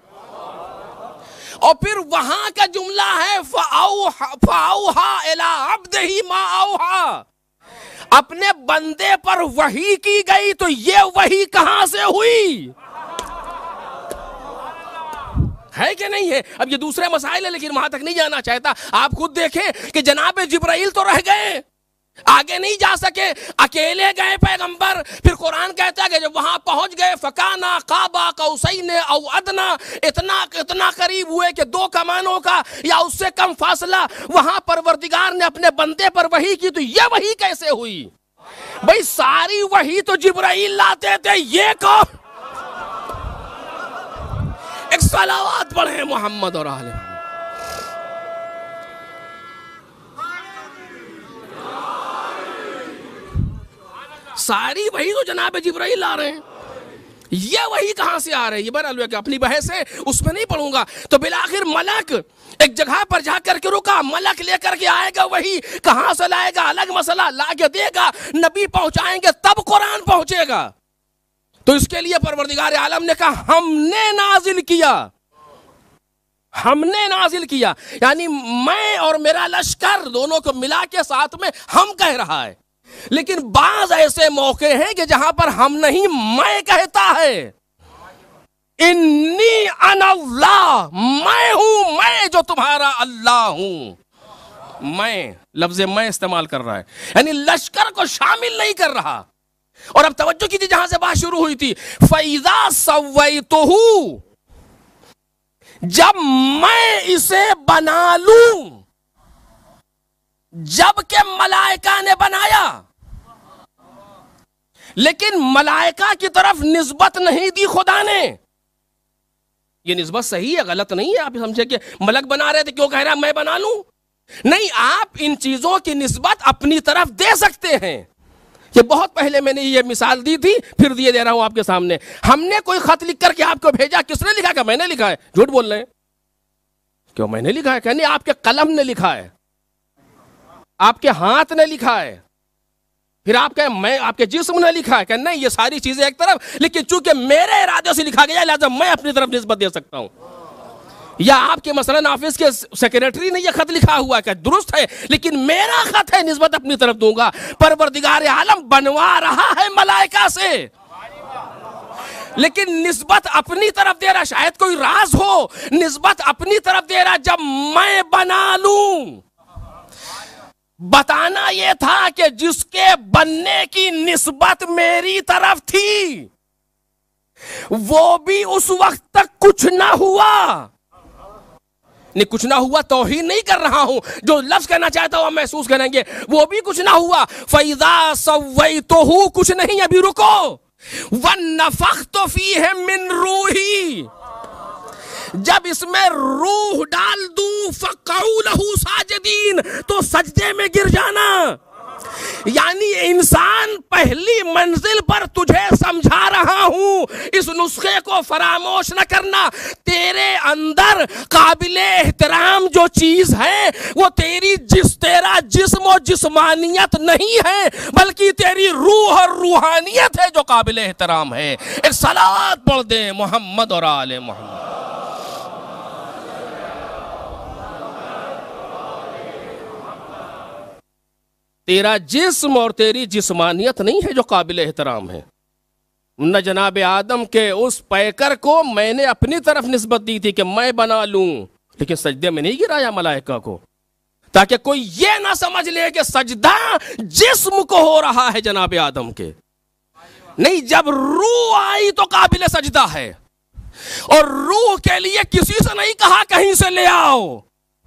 اور پھر وہاں کا جملہ ہے فَأَوْحَىٰ إِلَىٰ عَبْدِهِ مَا أَوْحَىٰ، اپنے بندے پر وحی کی گئی. تو یہ وحی کہاں سے ہوئی؟ ہے کہ نہیں ہے؟ اب یہ دوسرے مسائل ہیں لیکن وہاں تک نہیں جانا چاہتا. آپ خود دیکھیں کہ جناب جبرائیل تو رہ گئے، آگے نہیں جا سکے، اکیلے گئے پیغمبر. پھر قرآن کہتا ہے کہ جب وہاں پہنچ گئے فَكَانَا قَابَ قَوْسَيْنِ أَوْ أَدْنَىٰ، اتنا قریب ہوئے کہ دو کمانوں کا یا اس سے کم فاصلہ. وہاں پروردگار نے اپنے بندے پر وحی کی. تو یہ وحی کیسے ہوئی؟ بھئی ساری وحی تو جبرائیل لاتے تھے، یہ کون؟ ایک صلوات پڑھیں محمد اور آل محمد. ساری وحی تو جناب جبرائیل لا رہے ہیں، یہ وحی کہاں سے آ رہے ہیں؟ یہ بہرحال کہ اپنی بحث ہے، اس میں نہیں پڑھوں گا. تو بالآخر ملک ایک جگہ پر جا کر کے رکا، ملک لے کر کے آئے گا. وحی کہاں سے لائے گا الگ مسئلہ، لا کے دے گا، نبی پہنچائیں گے تب قرآن پہنچے گا. تو اس کے لیے پروردگار عالم نے کہا ہم نے نازل کیا، ہم نے نازل کیا. یعنی میں اور میرا لشکر دونوں کو ملا کے ساتھ میں ہم کہہ رہا ہے. لیکن بعض ایسے موقع ہیں کہ جہاں پر ہم نہیں، میں کہتا ہے. انی انا اللہ، میں ہوں، میں جو تمہارا اللہ ہوں. میں لفظ میں استعمال کر رہا ہے، یعنی لشکر کو شامل نہیں کر رہا. اور اب توجہ کیجیے جہاں سے بات شروع ہوئی تھی، فَإِذَا سَوَّيْتُهُ، جب میں اسے بنا لوں. جب کہ ملائکہ نے بنایا، لیکن ملائکہ کی طرف نسبت نہیں دی خدا نے. یہ نسبت صحیح ہے، غلط نہیں ہے. آپ سمجھے کہ ملک بنا رہے تھے، کیوں کہہ رہا میں بنا لوں؟ نہیں، آپ ان چیزوں کی نسبت اپنی طرف دے سکتے ہیں. یہ بہت پہلے میں نے یہ مثال دی تھی، پھر دیے دے رہا ہوں آپ کے سامنے. ہم نے کوئی خط لکھ کر کے آپ کو بھیجا، کس نے لکھا؟ کہ میں نے لکھا ہے. جھوٹ بول رہے ہیں. کیوں میں نے لکھا ہے؟ کہنے آپ کے قلم نے لکھا ہے، آپ کے ہاتھ نے لکھا ہے. پھر آپ کہیں میں آپ کے جسم نے لکھا ہے. کہ نہیں، یہ ساری چیزیں ایک طرف، لیکن چونکہ میرے ارادے سے لکھا گیا لہذا میں اپنی طرف نسبت دے سکتا ہوں. یا آپ کے مثلا آفس کے سیکریٹری نے یہ خط لکھا ہوا ہے، کہ درست ہے، لیکن میرا خط ہے، نسبت اپنی طرف دوں گا. پروردگار عالم بنوا رہا ہے ملائکہ سے، لیکن نسبت اپنی طرف دے رہا. شاید کوئی راز ہو، نسبت اپنی طرف دے رہا. جب میں بنا لوں، بتانا یہ تھا کہ جس کے بننے کی نسبت میری طرف تھی وہ بھی اس وقت تک کچھ نہ ہوا. نہیں کچھ نہ ہوا توہین نہیں کر رہا ہوں, جو لفظ کہنا چاہتا ہوں محسوس کریں گے, وہ بھی کچھ نہ ہوا. فَإِذَا سَوَّيْتُهُ کچھ نہیں, ابھی رکو. وَنَفَخْتُ فِيهِ مِنْ رُوحِي جب اس میں روح ڈال دوں فَقَعُوا لَهُ سَاجِدِينَ تو سجدے میں گر جانا. یعنی انسان پہلی منزل پر تجھے سمجھا رہا ہوں, اس نسخے کو فراموش نہ کرنا. تیرے اندر قابل احترام جو چیز ہے وہ تیرا جسم و جسمانیت نہیں ہے, بلکہ تیری روح اور روحانیت ہے جو قابل احترام ہے. ایک صلوات پڑھ دیں محمد اور آل محمد. تیرا جسم اور تیری جسمانیت نہیں ہے جو قابل احترام ہے. نہ جناب آدم کے اس پیکر کو میں نے اپنی طرف نسبت دی تھی کہ میں بنا لوں, لیکن سجدے میں نہیں گرایا ملائکہ کو, تاکہ کوئی یہ نہ سمجھ لے کہ سجدہ جسم کو ہو رہا ہے جناب آدم کے. نہیں, جب روح آئی تو قابل سجدہ ہے, اور روح کے لیے کسی سے نہیں کہا کہیں سے لے آؤ.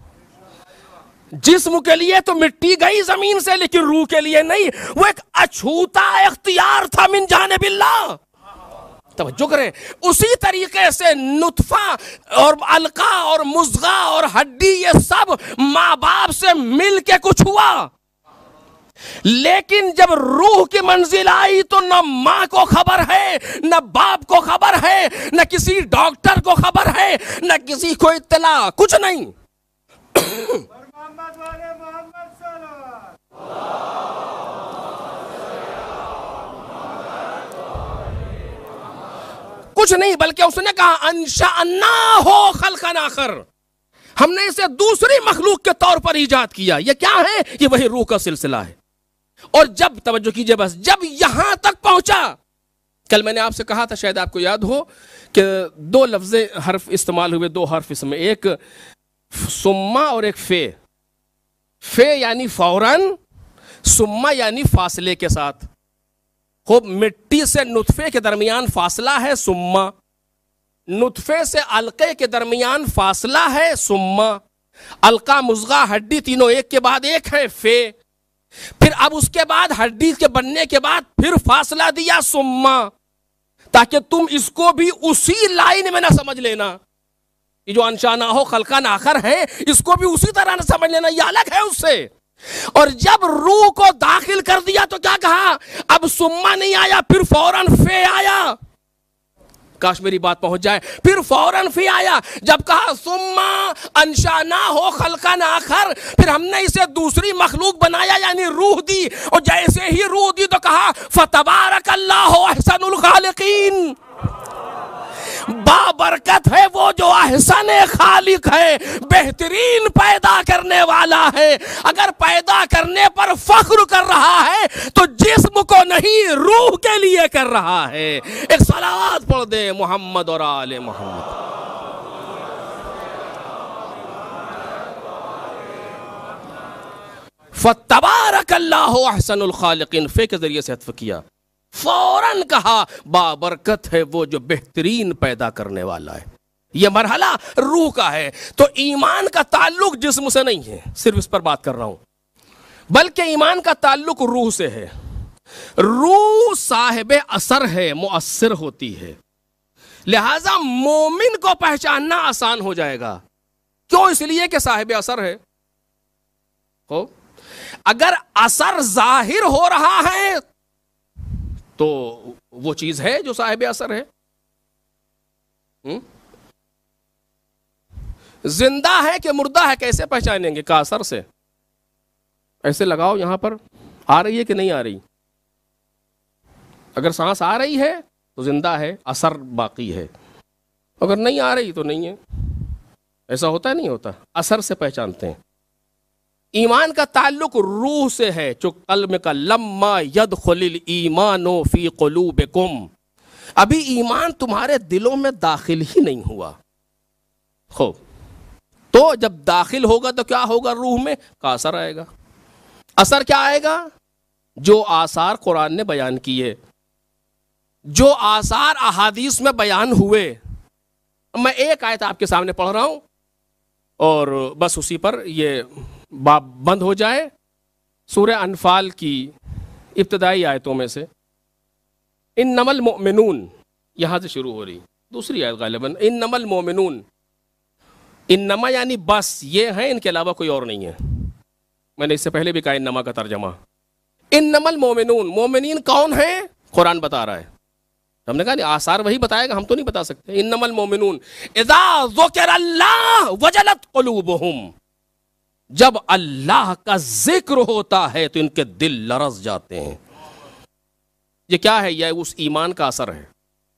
جسم کے لیے تو مٹی گئی زمین سے, لیکن روح کے لیے نہیں. وہ ایک اچھوتا اختیار تھا من جانب اللہ. توجہ کریں, اسی طریقے سے نطفہ اور علقہ اور مضغہ اور ہڈی یہ سب ماں باپ سے مل کے کچھ ہوا, لیکن جب روح کی منزل آئی تو نہ ماں کو خبر ہے, نہ باپ کو خبر ہے, نہ کسی ڈاکٹر کو خبر ہے, نہ کسی کو اطلاع, کچھ نہیں. کچھ نہیں, بلکہ اس نے کہا انشأناہ خلقا آخر, ہم نے اسے دوسری مخلوق کے طور پر ایجاد کیا. یہ کیا ہے؟ یہ وہی روح کا سلسلہ ہے. اور جب توجہ کیجئے, بس جب یہاں تک پہنچا, کل میں نے آپ سے کہا تھا, شاید آپ کو یاد ہو, کہ دو لفظ حرف استعمال ہوئے, دو حرف اس میں, ایک سما اور ایک فے. فے یعنی فوراً, سما یعنی فاصلے کے ساتھ. خوب مٹی سے نطفے کے درمیان فاصلہ ہے سما, نطفے سے علقے کے درمیان فاصلہ ہے سما, علقہ مضغہ ہڈی تینوں ایک کے بعد ایک ہے فے. پھر اب اس کے بعد ہڈی کے بننے کے بعد پھر فاصلہ دیا سما, تاکہ تم اس کو بھی اسی لائن میں نہ سمجھ لینا. یہ جو انشأناہ خلقا آخر ہے, اس کو بھی اسی طرح نہ سمجھ لینا, یہ الگ ہے اس سے. اور جب روح کو داخل کر دیا تو کیا کہا؟ اب سما نہیں آیا, پھر فوراً فے آیا. کاش میری بات پہنچ جائے. پھر فوراً فی آیا. جب کہا ثم انشأناہ خلقا آخر, پھر ہم نے اسے دوسری مخلوق بنایا, یعنی روح دی. اور جیسے ہی روح دی تو کہا فتبارک اللہ احسن الخالقین. بابرکت ہے وہ جو احسن خالق ہے, بہترین پیدا کرنے والا ہے. اگر پیدا کرنے پر فخر کر رہا ہے تو جسم کو نہیں, روح کے لیے کر رہا ہے. ایک صلوات پڑھ دیں محمد اور آل محمد. فتبارک اللہ احسن الخالقین, فے کے ذریعے سے حذف کیا. فوراً کہا بابرکت ہے وہ جو بہترین پیدا کرنے والا ہے. یہ مرحلہ روح کا ہے. تو ایمان کا تعلق جسم سے نہیں ہے, صرف اس پر بات کر رہا ہوں, بلکہ ایمان کا تعلق روح سے ہے. روح صاحب اثر ہے, مؤثر ہوتی ہے, لہذا مومن کو پہچاننا آسان ہو جائے گا. کیوں؟ اس لیے کہ صاحب اثر ہے. اگر اثر ظاہر ہو رہا ہے تو وہ چیز ہے جو صاحب اثر ہے. زندہ ہے کہ مردہ ہے کیسے پہچانیں گے؟ کا اثر سے. ایسے لگاؤ یہاں پر, آ رہی ہے کہ نہیں آ رہی؟ اگر سانس آ رہی ہے تو زندہ ہے, اثر باقی ہے. اگر نہیں آ رہی تو نہیں ہے. ایسا ہوتا ہے نہیں ہوتا؟ اثر سے پہچانتے ہیں. ایمان کا تعلق روح سے ہے. جو قلب کا لما یدخل الایمان فی قلوبکم, ابھی ایمان تمہارے دلوں میں داخل ہی نہیں ہوا. خوب, تو جب داخل ہوگا تو کیا ہوگا؟ روح میں کا اثر آئے گا. اثر کیا آئے گا؟ جو آثار قرآن نے بیان کیے، جو آثار احادیث میں بیان ہوئے. میں ایک آیت آپ کے سامنے پڑھ رہا ہوں اور بس اسی پر یہ باب بند ہو جائے. سورہ انفال کی ابتدائی آیتوں میں سے انما المؤمنون، یہاں سے شروع ہو رہی دوسری آیت غالباً. انما المؤمنون، انما یعنی بس یہ ہیں، ان کے علاوہ کوئی اور نہیں ہے. میں نے اس سے پہلے بھی کہا انما کا ترجمہ. انما المؤمنون، مومنین کون ہیں قرآن بتا رہا ہے. ہم نے کہا نہیں، آثار وہی بتائے گا، ہم تو نہیں بتا سکتے. انما المؤمنون اذا ذکر اللہ وجلت قلوبہم، جب اللہ کا ذکر ہوتا ہے تو ان کے دل لرز جاتے ہیں. یہ کیا ہے؟ یہ اس ایمان کا اثر ہے.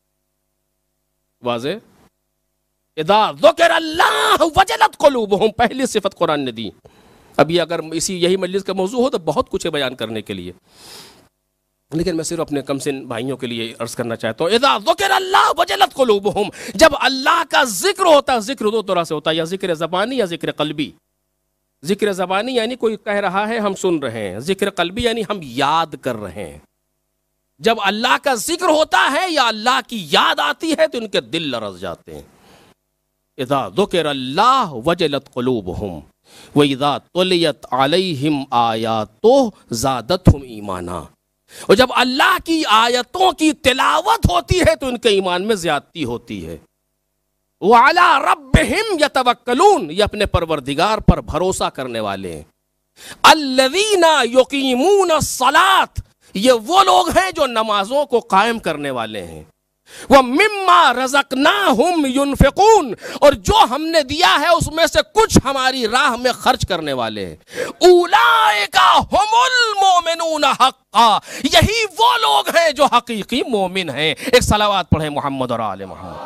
واضح؟ اذا ذکر اللہ وجلت قلوبہم، پہلی صفت قرآن نے دی. ابھی اگر یہی مجلس کا موضوع ہو تو بہت کچھ ہے بیان کرنے کے لیے، لیکن میں صرف اپنے کم سن بھائیوں کے لیے عرض کرنا چاہتا ہوں. اذا ذکر اللہ وجلت قلوبہم، جب اللہ کا ذکر ہوتا ہے. ذکر دو طرح سے ہوتا ہے، یا ذکر زبانی یا ذکر قلبی. ذکر زبانی یعنی کوئی کہہ رہا ہے ہم سن رہے ہیں. ذکر قلبی یعنی ہم یاد کر رہے ہیں. جب اللہ کا ذکر ہوتا ہے یا اللہ کی یاد آتی ہے تو ان کے دل لرز جاتے ہیں. اذا ذکر اللہ وجلت قلوبہم وَإِذَا تُلِيَتْ عَلَيْهِمْ آيَاتُهُ زَادَتْهُمْ ایمانا، اور جب اللہ کی آیتوں کی تلاوت ہوتی ہے تو ان کے ایمان میں زیادتی ہوتی ہے. وَعَلَىٰ رَبِّهِمْ يَتَوَكَّلُونَ، یہ اپنے پروردگار پر بھروسہ کرنے والے ہیں. الَّذِينَ يُقِيمُونَ الصَّلَاةَ، یہ وہ لوگ ہیں جو نمازوں کو قائم کرنے والے ہیں. وَمِمَّا رَزَقْنَاهُمْ يُنْفِقُونَ، اور جو ہم نے دیا ہے اس میں سے کچھ ہماری راہ میں خرچ کرنے والے ہیں. اولئک هم المؤمنون حقا، یہی وہ لوگ ہیں جو حقیقی مومن ہیں. ایک صلوات پڑھیں محمد اور آل محمد.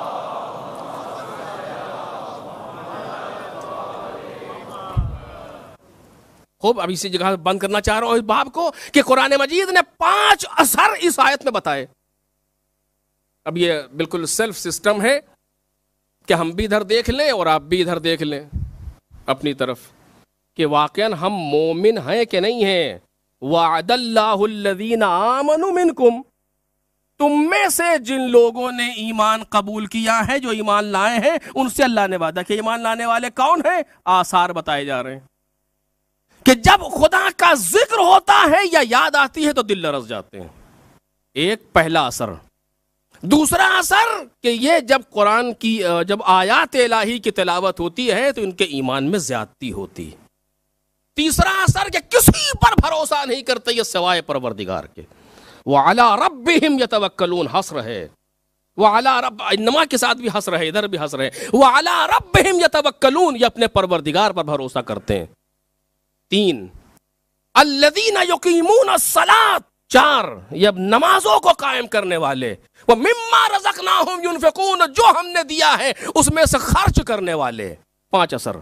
خوب، اب اسی جگہ بند کرنا چاہ رہا ہوں اس باب کو کہ قرآن مجید نے 5 اثر اس آیت میں بتائے. اب یہ بالکل سیلف سسٹم ہے کہ ہم بھی ادھر دیکھ لیں اور آپ بھی ادھر دیکھ لیں اپنی طرف کہ واقعاً ہم مومن ہیں کہ نہیں ہیں. وعد اللہ الذین آمنوا منکم، تم میں سے جن لوگوں نے ایمان قبول کیا ہے، جو ایمان لائے ہیں، ان سے اللہ نے وعدہ کیا. ایمان لانے والے کون ہیں؟ آثار بتائے جا رہے ہیں کہ جب خدا کا ذکر ہوتا ہے یا یاد آتی ہے تو دل لرز جاتے ہیں. ایک پہلا اثر. دوسرا اثر کہ یہ جب قرآن کی جب آیات الہی کی تلاوت ہوتی ہے تو ان کے ایمان میں زیادتی ہوتی. تیسرا اثر کہ کسی پر بھروسہ نہیں کرتے یہ سوائے پروردگار کے. وَعَلَىٰ رَبِّهِمْ يَتَوَكَّلُونَ، حسر ہے. وَعَلَىٰ رَبِّ، انما کے ساتھ بھی حسر ہے، ادھر بھی حسر ہے. وَعَلَىٰ رَبِّهِمْ يَتَوَكَّلُونَ، یہ اپنے پروردگار پر بھروسہ کرتے ہیں. 3 الَّذِينَ يُقِيمُونَ الصَّلَاةَ، 4 یہ نمازوں کو قائم کرنے والے. وَمِمَّا رَزَقْنَاهُمْ يُنْفِقُونَ، جو ہم نے دیا ہے اس میں سے خرچ کرنے والے. 5 اثر.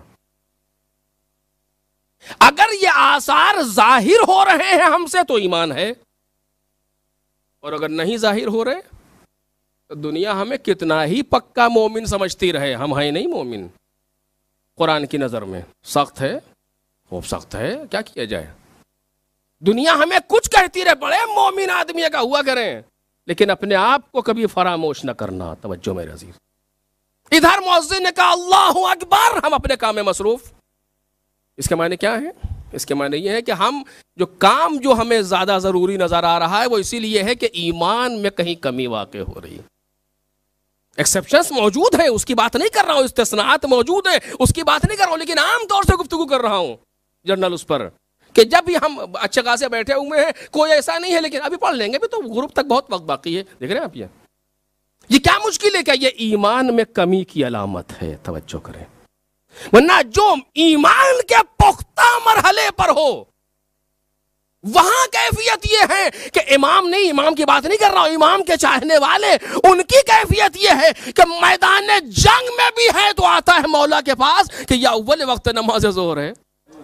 اگر یہ آثار ظاہر ہو رہے ہیں ہم سے تو ایمان ہے، اور اگر نہیں ظاہر ہو رہے تو دنیا ہمیں کتنا ہی پکا مومن سمجھتی رہے، ہم ہیں نہیں مومن. قرآن کی نظر میں سخت ہے، خوب سخت ہے، کیا کیا جائے. دنیا ہمیں کچھ کہتی رہے، بڑے مومن آدمی کا ہوا کریں، لیکن اپنے آپ کو کبھی فراموش نہ کرنا. توجہ میرے عزیز. ادھر مؤذن نے کہا اللہ اکبر، ہم اپنے کام میں مصروف. اس کے معنی کیا ہے؟ اس کے معنی یہ ہے کہ ہم جو ہمیں زیادہ ضروری نظر آ رہا ہے وہ اسی لیے ہے کہ ایمان میں کہیں کمی واقع ہو رہی. ایکسیپشنز موجود ہیں، اس کی بات نہیں کر رہا ہوں، استثناءات موجود ہیں، اس کی بات نہیں کر رہا ہوں، لیکن عام طور سے گفتگو کر رہا ہوں جنرل اس پر کہ جب بھی ہم اچھے خاصے بیٹھے ہوئے ہیں کوئی ایسا نہیں ہے، لیکن ابھی پڑھ لیں گے بھی تو غروب تک بہت وقت باقی ہے. دیکھ رہے ہیں آپ یہ کیا مشکل ہے؟ کہ یہ ایمان میں کمی کی علامت ہے. توجہ کریں، ورنہ جو ایمان کے پختہ مرحلے پر ہو وہاں کیفیت یہ ہے کہ امام کی بات نہیں کر رہا ہوں، امام کے چاہنے والے ان کی کیفیت یہ ہے کہ میدان جنگ میں بھی ہے تو آتا ہے مولا کے پاس کہ یا اول وقت نماز ظہر ہے.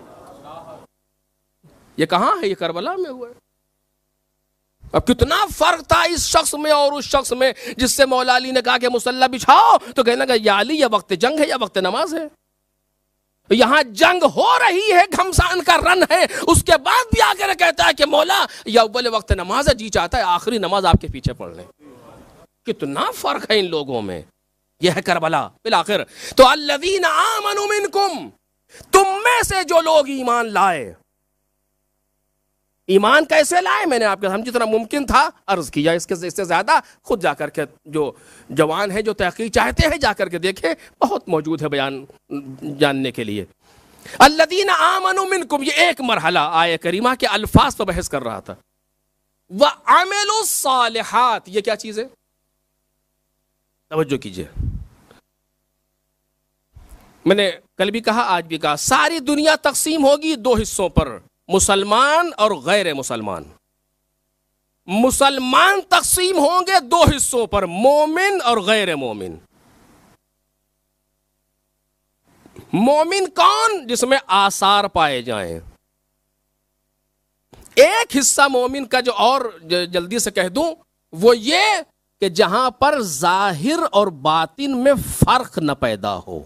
یہ کہاں ہے؟ یہ کربلا میں ہوا ہے. اب کتنا فرق تھا اس شخص میں اور اس شخص میں جس سے مولا علی نے کہا کہ مصلی بچھاؤ تو کہنے لگا یا علی یہ وقت جنگ ہے یا وقت نماز ہے. یہاں جنگ ہو رہی ہے، گھمسان کا رن ہے، اس کے بعد بھی آ کر کہتا ہے کہ مولا یہ اول وقت نماز ہے، جی چاہتا ہے آخری نماز آپ کے پیچھے پڑھ لیں۔ کتنا فرق ہے ان لوگوں میں، یہ ہے کربلا بالآخر۔ تو الذین آمنوا منکم، تم میں سے جو لوگ ایمان لائے۔ ایمان کیسے لائے؟ میں نے آپ کے ہم جتنا ممکن تھا عرض کیا، اس سے زیادہ خود جا کر کے جو جوان ہیں جو تحقیق چاہتے ہیں جا کر کے دیکھیں، بہت موجود ہے بیان جاننے کے لیے۔ الذین آمنوا منکم، یہ ایک مرحلہ آیہ کریمہ کے الفاظ پر بحث کر رہا تھا۔ وعملوا الصالحات، یہ کیا چیز ہے؟ توجہ کیجئے، میں نے کل بھی کہا آج بھی کہا، ساری دنیا تقسیم ہوگی دو حصوں پر، مسلمان اور غیر مسلمان۔ مسلمان تقسیم ہوں گے دو حصوں پر، مومن اور غیر مومن۔ مومن کون؟ جس میں آثار پائے جائیں۔ ایک حصہ مومن کا جو اور جلدی سے کہہ دوں وہ یہ کہ جہاں پر ظاہر اور باطن میں فرق نہ پیدا ہو،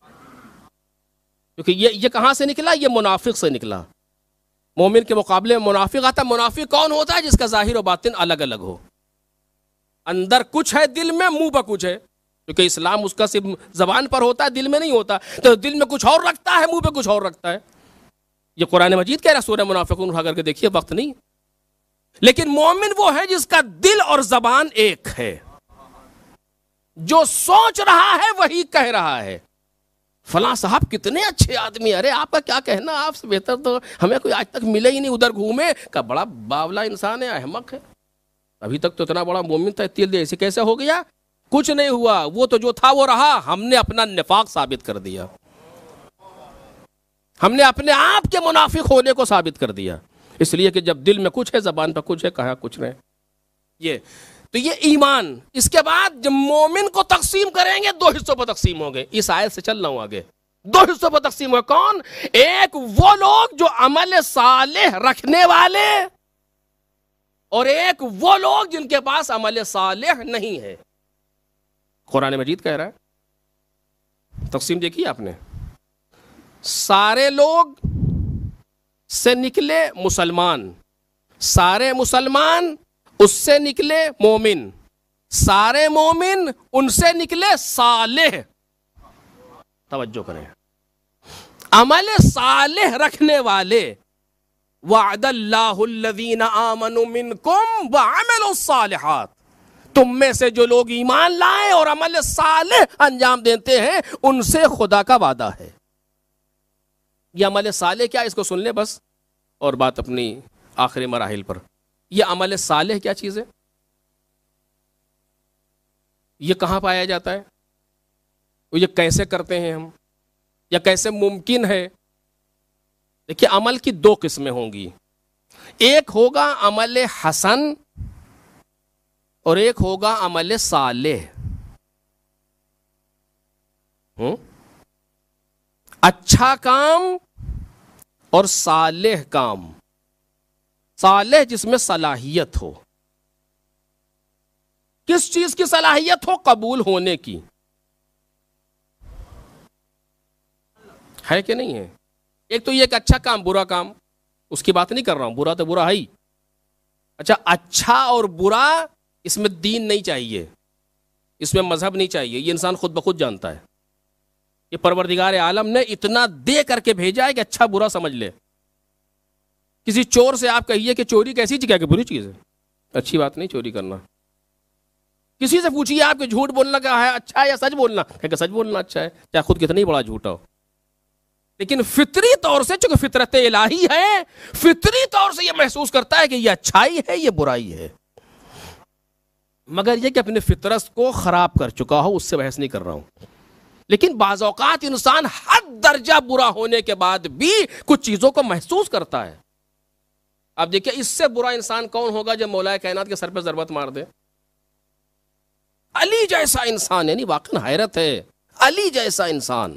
کیونکہ یہ کہاں سے نکلا؟ یہ منافق سے نکلا۔ مومن کے مقابلے میں منافق آتا ہے۔ منافق کون ہوتا ہے؟ جس کا ظاہر و باطن الگ الگ ہو، اندر کچھ ہے دل میں، منہ پہ کچھ ہے، کیونکہ اسلام اس کا صرف زبان پر ہوتا ہے، دل میں نہیں ہوتا، تو دل میں کچھ اور رکھتا ہے، منہ پہ کچھ اور رکھتا ہے۔ یہ قرآن مجید کہہ رہا ہے، سورہ منافقون اٹھا کر کے دیکھیے، وقت نہیں۔ لیکن مومن وہ ہے جس کا دل اور زبان ایک ہے، جو سوچ رہا ہے وہی کہہ رہا ہے۔ فلاں صاحب کتنے اچھے آدمی، ارے آپ کا کیا کہنا، آپ سے بہتر تو ہمیں کوئی آج تک ملے ہی نہیں، ادھر گھومے کا بڑا باولا انسان ہے، احمق ہے، ابھی تک تو اتنا بڑا مومن تھا، تیل دے ایسے کیسے ہو گیا؟ کچھ نہیں ہوا، وہ تو جو تھا وہ رہا، ہم نے اپنا نفاق ثابت کر دیا، ہم نے اپنے آپ کے منافق ہونے کو ثابت کر دیا، اس لیے کہ جب دل میں کچھ ہے، زبان پہ کچھ ہے، کہا کچھ نہیں۔ یہ تو یہ ایمان۔ اس کے بعد جب مومن کو تقسیم کریں گے دو حصوں پر تقسیم ہوں گے، اس آیت سے چل رہا ہوں آگے، دو حصوں پر تقسیم ہوئے۔ کون؟ ایک وہ لوگ جو عمل صالح رکھنے والے، اور ایک وہ لوگ جن کے پاس عمل صالح نہیں ہے۔ قرآن مجید کہہ رہا ہے، تقسیم دیکھی آپ نے، سارے لوگ سے نکلے مسلمان، سارے مسلمان اس سے نکلے مومن، سارے مومن ان سے نکلے صالح۔ توجہ کریں، عمل صالح رکھنے والے، وعد اللہ الذین آمنوا منکم وعملوا الصالحات، تم میں سے جو لوگ ایمان لائے اور عمل صالح انجام دیتے ہیں ان سے خدا کا وعدہ ہے۔ یہ عمل صالح کیا؟ اس کو سن لیں بس، اور بات اپنی آخری مراحل پر۔ یہ عمل صالح کیا چیز ہے؟ یہ کہاں پایا جاتا ہے؟ یہ کیسے کرتے ہیں ہم، یا کیسے ممکن ہے؟ دیکھیے، عمل کی دو قسمیں ہوں گی، ایک ہوگا عمل حسن اور ایک ہوگا عمل صالح۔ اچھا کام اور صالح کام۔ صالح جس میں صلاحیت ہو، کس چیز کی صلاحیت ہو؟ قبول ہونے کی، ہے کہ نہیں ہے؟ ایک تو یہ کہ اچھا کام برا کام، اس کی بات نہیں کر رہا ہوں، برا تو برا ہے ہی۔ اچھا، اچھا اور برا، اس میں دین نہیں چاہیے، اس میں مذہب نہیں چاہیے، یہ انسان خود بخود جانتا ہے۔ یہ پروردگار عالم نے اتنا دے کر کے بھیجا ہے کہ اچھا برا سمجھ لے۔ کسی چور سے آپ کہیے کہ چوری کیسی چیز، کہ بری چیز ہے، اچھی بات نہیں چوری کرنا۔ کسی سے پوچھیے آپ کہ جھوٹ بولنا کیا ہے، اچھا ہے یا سچ بولنا، کہ سچ بولنا اچھا ہے، چاہے خود کتنی بڑا جھوٹا ہو۔ لیکن فطری طور سے، چونکہ فطرت الہی ہے، فطری طور سے یہ محسوس کرتا ہے کہ یہ اچھائی ہے، یہ برائی ہے، مگر یہ کہ اپنے فطرت کو خراب کر چکا ہو، اس سے بحث نہیں کر رہا ہوں۔ لیکن بعض اوقات انسان حد درجہ برا ہونے کے بعد بھی کچھ چیزوں کو محسوس کرتا ہے۔ اب دیکھیں، اس سے برا انسان کون ہوگا جب مولا کائنات کے سر پہ ضربت مار دے؟ علی جیسا انسان، یعنی واقعی حیرت ہے، علی جیسا انسان،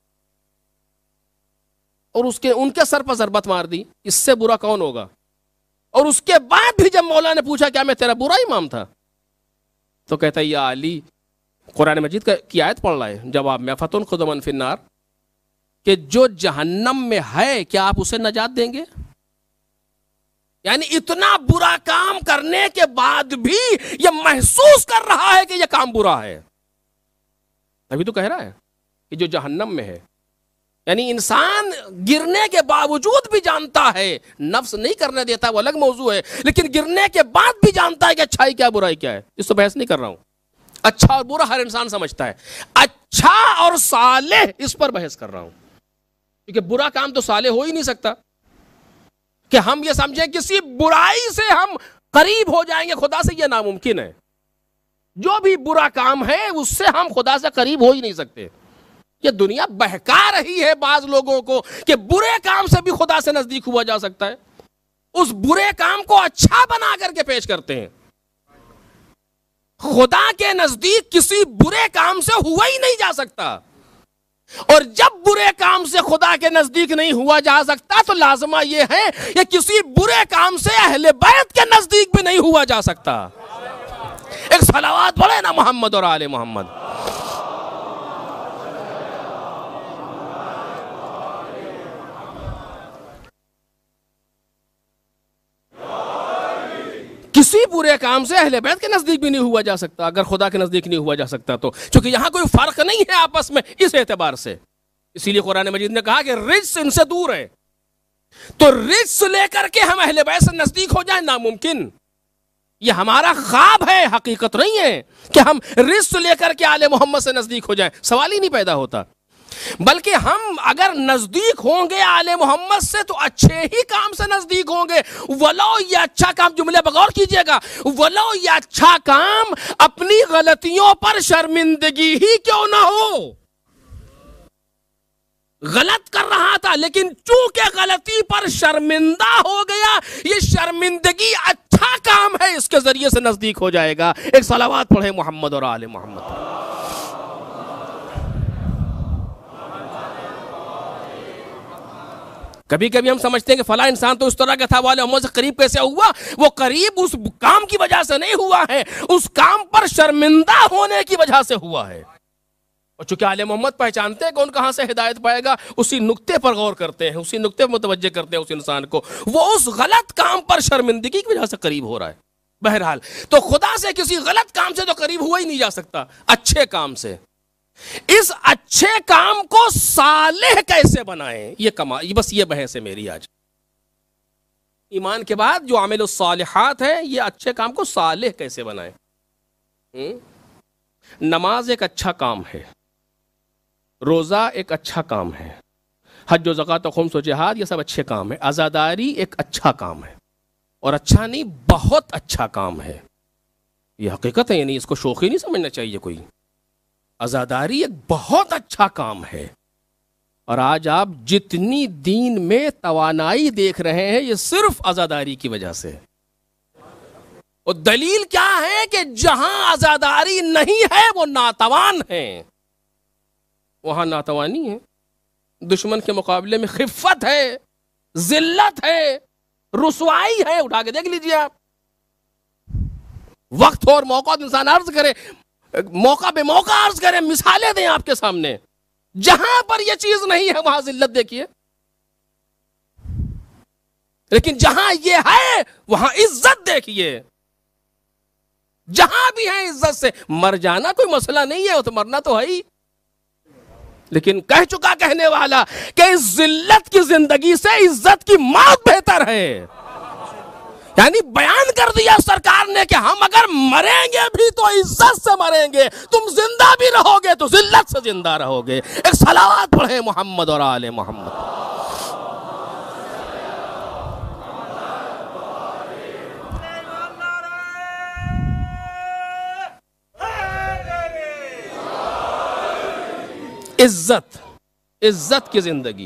اور ان کے سر پر ضربت مار دی، اس سے برا کون ہوگا؟ اور اس کے بعد بھی جب مولا نے پوچھا کیا میں تیرا برا امام تھا، تو کہتا ہے یا علی، قرآن مجید کی آیت پڑھ رہا ہے، جواب میں فتن خذ من فی النار، کہ جو جہنم میں ہے کیا آپ اسے نجات دیں گے؟ یعنی اتنا برا کام کرنے کے بعد بھی یہ محسوس کر رہا ہے کہ یہ کام برا ہے، ابھی تو کہہ رہا ہے کہ جو جہنم میں ہے. یعنی انسان گرنے کے باوجود بھی جانتا ہے، نفس نہیں کرنے دیتا وہ الگ موضوع ہے، لیکن گرنے کے بعد بھی جانتا ہے کہ اچھائی کیا برائی کیا ہے. اس سے بحث نہیں کر رہا ہوں، اچھا اور برا ہر انسان سمجھتا ہے، اچھا اور صالح اس پر بحث کر رہا ہوں، کیونکہ برا کام تو صالح ہو ہی نہیں سکتا کہ ہم یہ سمجھیں کسی برائی سے ہم قریب ہو جائیں گے خدا سے، یہ ناممکن ہے. جو بھی برا کام ہے اس سے ہم خدا سے قریب ہو ہی نہیں سکتے. یہ دنیا بہکا رہی ہے بعض لوگوں کو کہ برے کام سے بھی خدا سے نزدیک ہوا جا سکتا ہے، اس برے کام کو اچھا بنا کر کے پیش کرتے ہیں. خدا کے نزدیک کسی برے کام سے ہوا ہی نہیں جا سکتا، اور جب برے کام سے خدا کے نزدیک نہیں ہوا جا سکتا تو لازمہ یہ ہے کہ کسی برے کام سے اہل بیت کے نزدیک بھی نہیں ہوا جا سکتا. ایک صلوات پڑھے نا محمد اور آل محمد. کسی برے کام سے اہل بیت کے نزدیک بھی نہیں ہوا جا سکتا اگر خدا کے نزدیک نہیں ہوا جا سکتا تو، چونکہ یہاں کوئی فرق نہیں ہے آپس میں اس اعتبار سے. اسی لیے قرآن مجید نے کہا کہ رجس ان سے دور ہے، تو رجس لے کر کے ہم اہل بیت سے نزدیک ہو جائیں ناممکن. یہ ہمارا خواب ہے، حقیقت نہیں ہے کہ ہم رجس لے کر کے آل محمد سے نزدیک ہو جائیں، سوال ہی نہیں پیدا ہوتا. بلکہ ہم اگر نزدیک ہوں گے آل محمد سے تو اچھے ہی کام سے نزدیک ہوں گے. ولو یہ اچھا کام، جملے بغور کیجئے گا، ولو یہ اچھا کام اپنی غلطیوں پر شرمندگی ہی کیوں نہ ہو. غلط کر رہا تھا لیکن چونکہ غلطی پر شرمندہ ہو گیا، یہ شرمندگی اچھا کام ہے، اس کے ذریعے سے نزدیک ہو جائے گا. ایک صلوات پڑھے محمد اور آل محمد. کبھی کبھی ہم سمجھتے ہیں کہ فلاں انسان تو اس طرح کا تھا، والے محمد سے قریب کیسے ہوا؟ وہ قریب اس کام کی وجہ سے نہیں ہوا ہے، اس کام پر شرمندہ ہونے کی وجہ سے ہوا ہے. اور چونکہ آل محمد پہچانتے ہیں کون کہاں سے ہدایت پائے گا، اسی نقطے پر غور کرتے ہیں، اسی نقطے پر متوجہ کرتے ہیں اس انسان کو، وہ اس غلط کام پر شرمندگی کی وجہ سے قریب ہو رہا ہے. بہرحال تو خدا سے کسی غلط کام سے تو قریب ہوا ہی نہیں جا سکتا، اچھے کام سے. اس اچھے کام کو صالح کیسے بنائیں، یہ بس یہ بحث ہے میری آج. ایمان کے بعد جو عامل الصالحات ہے، یہ اچھے کام کو صالح کیسے بنائیں. نماز ایک اچھا کام ہے، روزہ ایک اچھا کام ہے، حج و زکوٰۃ و خمس و جہاد یہ سب اچھے کام ہیں. عزاداری ایک اچھا کام ہے، اور اچھا نہیں بہت اچھا کام ہے. یہ حقیقت ہے، یعنی اس کو شوخی نہیں سمجھنا چاہیے کوئی. عزاداری ایک بہت اچھا کام ہے، اور آج آپ جتنی دین میں توانائی دیکھ رہے ہیں یہ صرف عزاداری کی وجہ سے. اور دلیل کیا ہے کہ جہاں عزاداری نہیں ہے وہ ناتوان ہیں، وہاں ناتوانی ہے. دشمن کے مقابلے میں خفت ہے، ذلت ہے، رسوائی ہے. اٹھا کے دیکھ لیجیے آپ، وقت اور موقع انسان عرض کرے، موقع بے موقع عرض کریں، مثالیں دیں آپ کے سامنے. جہاں پر یہ چیز نہیں ہے وہاں ذلت دیکھیے، لیکن جہاں یہ ہے وہاں عزت دیکھیے. جہاں بھی ہے عزت سے. مر جانا کوئی مسئلہ نہیں ہے، وہ تو مرنا تو ہے ہی، لیکن کہہ چکا کہنے والا کہ اس ذلت کی زندگی سے عزت کی موت بہتر ہے. یعنی بیان کر دیا سرکار نے کہ ہم اگر مریں گے بھی تو عزت سے مریں گے، تم زندہ بھی رہو گے تو ذلت سے زندہ رہو گے. ایک صلوات پڑھے محمد اور آل محمد. عزت کی زندگی،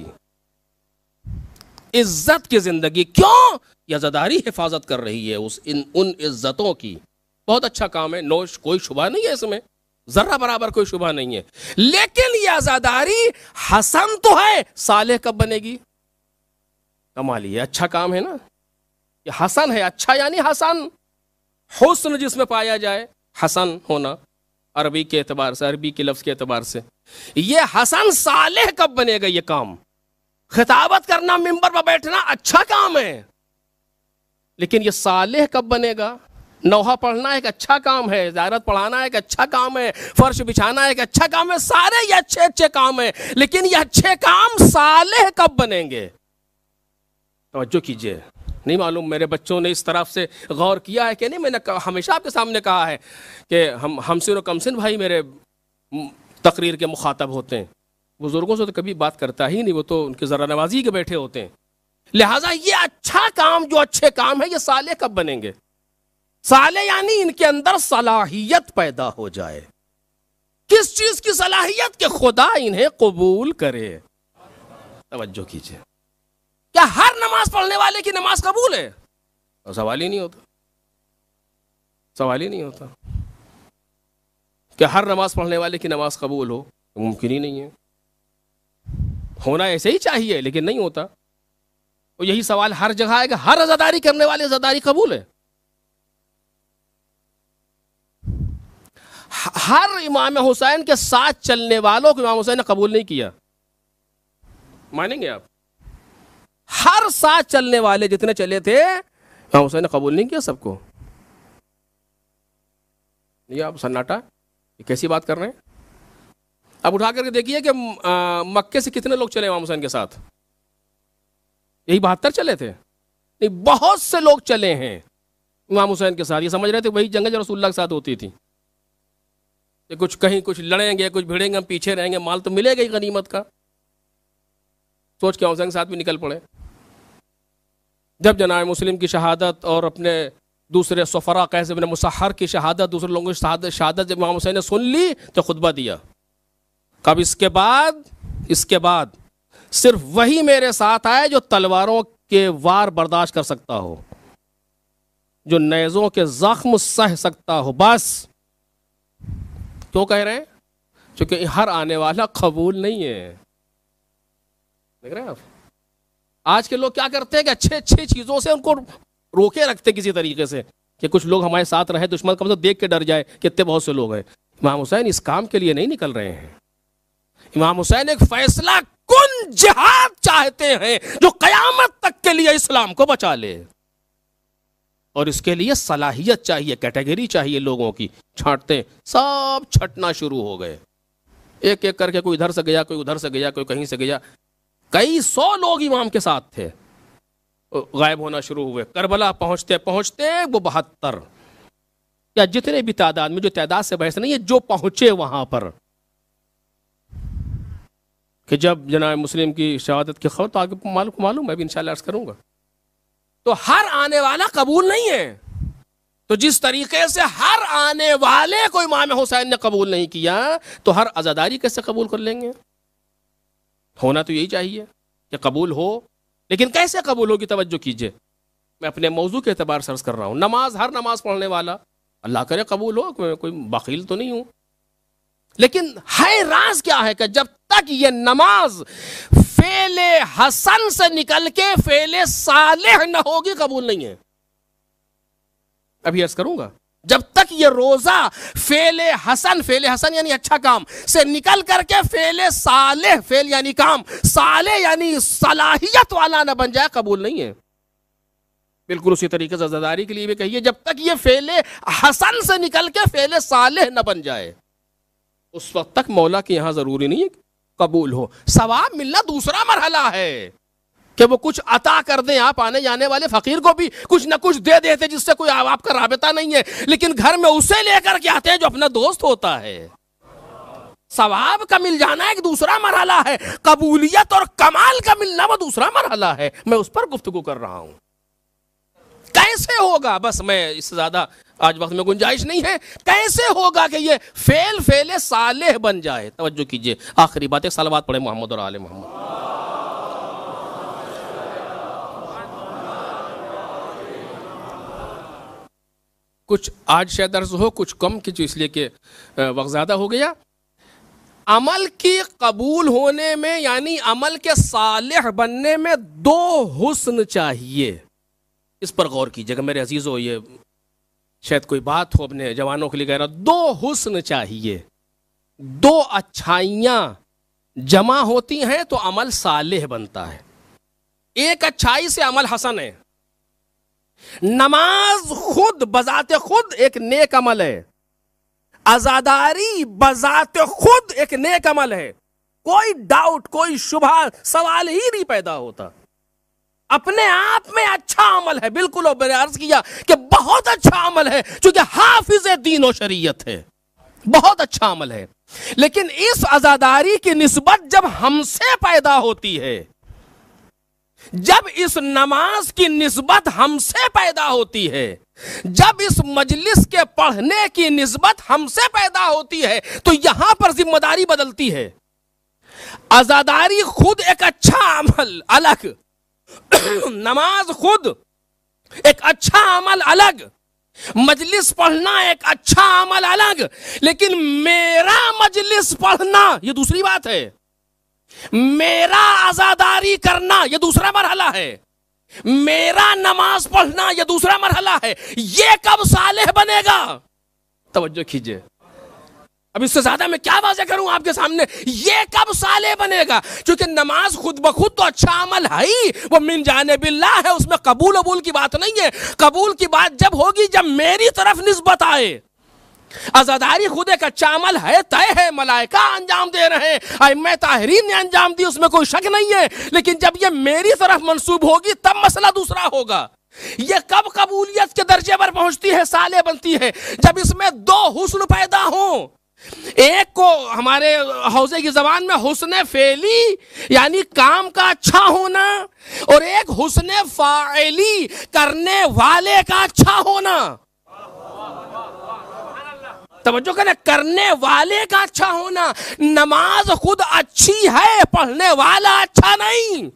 عزت کی زندگی. کیوں؟ یہ عزاداری حفاظت کر رہی ہے ان عزتوں کی. بہت اچھا کام ہے، نوش کوئی شبہ نہیں ہے اس میں، ذرہ برابر کوئی شبہ نہیں ہے. لیکن یہ عزاداری حسن تو ہے، صالح کب بنے گی؟ کمالی ہے، اچھا کام ہے نا، یہ حسن ہے. اچھا یعنی حسن، حسن جس میں پایا جائے، حسن ہونا. عربی کے اعتبار سے، عربی کے لفظ کے اعتبار سے. یہ حسن صالح کب بنے گا؟ یہ کام خطابت کرنا، ممبر پر بیٹھنا اچھا کام ہے، لیکن یہ صالح کب بنے گا؟ نوحہ پڑھنا ایک اچھا کام ہے، زیارت پڑھانا ایک اچھا کام ہے، فرش بچھانا ایک اچھا کام ہے، سارے یہ اچھے اچھے کام ہیں، لیکن یہ اچھے کام صالح کب بنیں گے؟ توجہ کیجئے. نہیں معلوم میرے بچوں نے اس طرف سے غور کیا ہے کہ نہیں. میں نے ہمیشہ آپ کے سامنے کہا ہے کہ ہم سن و کم سن بھائی میرے تقریر کے مخاطب ہوتے ہیں. بزرگوں سے تو کبھی بات کرتا ہی نہیں، وہ تو ان کے ذرا نوازی کے بیٹھے ہوتے ہیں. لہٰذا یہ اچھا کام، جو اچھے کام ہے، یہ صالح کب بنیں گے؟ صالح یعنی ان کے اندر صلاحیت پیدا ہو جائے. کس چیز کی صلاحیت؟ کہ خدا انہیں قبول کرے. توجہ کیجئے. کیا ہر نماز پڑھنے والے کی نماز قبول ہے؟ سوال ہی نہیں ہوتا. سوال ہی نہیں ہوتا کہ ہر نماز پڑھنے والے کی نماز قبول ہو. ممکن ہی نہیں ہے. ہونا ایسے ہی چاہیے لیکن نہیں ہوتا. اور یہی سوال ہر جگہ ہے کہ ہر عزاداری کرنے والے عزاداری قبول ہے؟ ہر امام حسین کے ساتھ چلنے والوں کو امام حسین نے قبول نہیں کیا. مانیں گے آپ؟ ہر ساتھ چلنے والے جتنے چلے تھے امام حسین نے قبول نہیں کیا سب کو. یہ آپ سناٹا، یہ کیسی بات کر رہے ہیں؟ اب اٹھا کر کے دیکھیے کہ مکے سے کتنے لوگ چلے امام حسین کے ساتھ؟ یہی 72 چلے تھے؟ نہیں، بہت سے لوگ چلے ہیں امام حسین کے ساتھ. یہ سمجھ رہے تھے وہی جنگ جو رسول اللہ کے ساتھ ہوتی تھی کہ کچھ کہیں کچھ لڑیں گے، کچھ بھیڑیں گے، ہم پیچھے رہیں گے، مال تو ملے گا ہی غنیمت کا. سوچ کے امام حسین کے ساتھ بھی نکل پڑے. جب جناب مسلم کی شہادت اور اپنے دوسرے سفرا قیس بن مسحر کی شہادت، دوسرے لوگوں کی شہادت جب امام حسین نے سن لی تو خطبہ دیا. کب؟ اس کے بعد صرف وہی میرے ساتھ آئے جو تلواروں کے وار برداشت کر سکتا ہو، جو نیزوں کے زخم سہ سکتا ہو. بس. کیوں کہہ رہے ہیں؟ چونکہ ہر آنے والا قبول نہیں ہے. دیکھ رہے ہیں آپ آج کے لوگ کیا کرتے ہیں کہ اچھے چیزوں سے ان کو روکے رکھتے کسی طریقے سے کہ کچھ لوگ ہمارے ساتھ رہے، دشمن کم سے دیکھ کے ڈر جائے. کتنے بہت سے لوگ ہیں. امام حسین اس کام کے لیے نہیں نکل رہے ہیں. امام حسین ایک فیصلہ کن جہاد چاہتے ہیں جو قیامت تک کے لیے اسلام کو بچا لے. اور اس کے لیے صلاحیت چاہیے، کیٹیگری چاہیے لوگوں کی. چھانٹتے سب چھٹنا شروع ہو گئے، ایک ایک کر کے. کوئی ادھر سے گیا، کوئی ادھر سے گیا، کوئی کہیں سے گیا. کئی سو لوگ امام کے ساتھ تھے، غائب ہونا شروع ہوئے. کربلا پہنچتے پہنچتے وہ 72 یا جتنے بھی تعداد میں، جو تعداد سے بحث نہیں ہے، جو پہنچے وہاں پر. کہ جب جناب مسلم کی شہادت کی خبر، تو آگے معلوم میں بھی انشاءاللہ عرض کروں گا، تو ہر آنے والا قبول نہیں ہے. تو جس طریقے سے ہر آنے والے کو امام حسین نے قبول نہیں کیا، تو ہر عزاداری کیسے قبول کر لیں گے؟ ہونا تو یہی چاہیے کہ قبول ہو، لیکن کیسے قبول ہوگی؟ توجہ کیجئے. میں اپنے موضوع کے اعتبار سے عرض کر رہا ہوں. نماز، ہر نماز پڑھنے والا اللہ کرے قبول ہو، کوئی بخیل تو نہیں ہوں. لیکن ہے راز کیا ہے کہ جب تک یہ نماز فعل حسن سے نکل کے فعل صالح نہ ہوگی، قبول نہیں ہے. ابھی عرض کروں گا. جب تک یہ روزہ فعل حسن یعنی اچھا کام سے نکل کر کے فعل صالح، فعل یعنی کام، صالح یعنی صلاحیت والا نہ بن جائے، قبول نہیں ہے. بالکل اسی طریقے سے عزاداری کے لیے بھی کہیے، جب تک یہ فعل حسن سے نکل کے فعل صالح نہ بن جائے، اس وقت تک مولا کے یہاں ضروری نہیں ہے قبول ہو. ثواب ملنا دوسرا مرحلہ ہے کہ وہ کچھ عطا کر دیں. آپ آنے جانے والے فقیر کو بھی کچھ نہ کچھ دے دیتے جس سے کوئی آپ کا رابطہ نہیں ہے، لیکن گھر میں اسے لے کر کے آتے ہیں جو اپنا دوست ہوتا ہے. ثواب کا مل جانا ایک دوسرا مرحلہ ہے، قبولیت اور کمال کا ملنا وہ دوسرا مرحلہ ہے. میں اس پر گفتگو کر رہا ہوں. کیسے ہوگا؟ بس میں اس سے زیادہ آج وقت میں گنجائش نہیں ہے. کیسے ہوگا کہ یہ فعل صالح بن جائے؟ توجہ کیجئے. آخری بات ہے، صلوات پڑھیں محمد اور آل محمد. کچھ آج شاید عرض ہو، کچھ کم کچھ اس لیے کہ وقت زیادہ ہو گیا. عمل کی قبول ہونے میں، یعنی عمل کے صالح بننے میں 2 حسن چاہیے. اس پر غور کیجئے گا میرے عزیزو. یہ شاید کوئی بات ہو اپنے جوانوں کے لیے کہہ رہا، دو حسن چاہیے، دو اچھائیاں جمع ہوتی ہیں تو عمل صالح بنتا ہے. ایک اچھائی سے عمل حسن ہے. نماز خود بذات خود ایک نیک عمل ہے. عزاداری بذات خود ایک نیک عمل ہے. کوئی ڈاؤٹ، کوئی شبہ، سوال ہی نہیں پیدا ہوتا. اپنے آپ میں اچھا عمل ہے بالکل. اور میں نے عرض کیا کہ بہت اچھا عمل ہے چونکہ حافظ دین و شریعت ہے، بہت اچھا عمل ہے. لیکن اس عزاداری کی نسبت جب ہم سے پیدا ہوتی ہے، جب اس نماز کی نسبت ہم سے پیدا ہوتی ہے، جب اس مجلس کے پڑھنے کی نسبت ہم سے پیدا ہوتی ہے، تو یہاں پر ذمہ داری بدلتی ہے. عزاداری خود ایک اچھا عمل الگ، نماز خود ایک اچھا عمل الگ، مجلس پڑھنا ایک اچھا عمل الگ، لیکن میرا مجلس پڑھنا یہ دوسری بات ہے. میرا عزاداری کرنا یہ دوسرا مرحلہ ہے. میرا نماز پڑھنا یہ دوسرا مرحلہ ہے. یہ کب صالح بنے گا؟ توجہ کیجئے. اب اس سے زیادہ میں کیا واضح کروں آپ کے سامنے؟ یہ کب صالح بنے گا؟ کیونکہ نماز خود بخود تو اچھا عمل ہے ہی، وہ من جانب اللہ ہے، اس میں قبول وبول کی بات نہیں ہے. قبول کی بات جب ہوگی جب میری طرف نسبت آئے. عزاداری خود ایک اچھا عمل ہے، طے ہے، ملائکہ انجام دے رہے ہیں، ائمہ طاہرین نے انجام دی، اس میں کوئی شک نہیں ہے. لیکن جب یہ میری طرف منسوب ہوگی تب مسئلہ دوسرا ہوگا. یہ کب قبولیت کے درجے پر پہنچتی ہے، صالح بنتی ہے؟ جب اس میں دو حسن پیدا ہوں. ایک کو ہمارے حوزے کی زبان میں حسن فعلی یعنی کام کا اچھا ہونا، اور ایک حسن فاعلی کرنے والے کا اچھا ہونا. توجہ کریں، کرنے والے کا اچھا ہونا. نماز خود اچھی ہے، پڑھنے والا اچھا نہیں.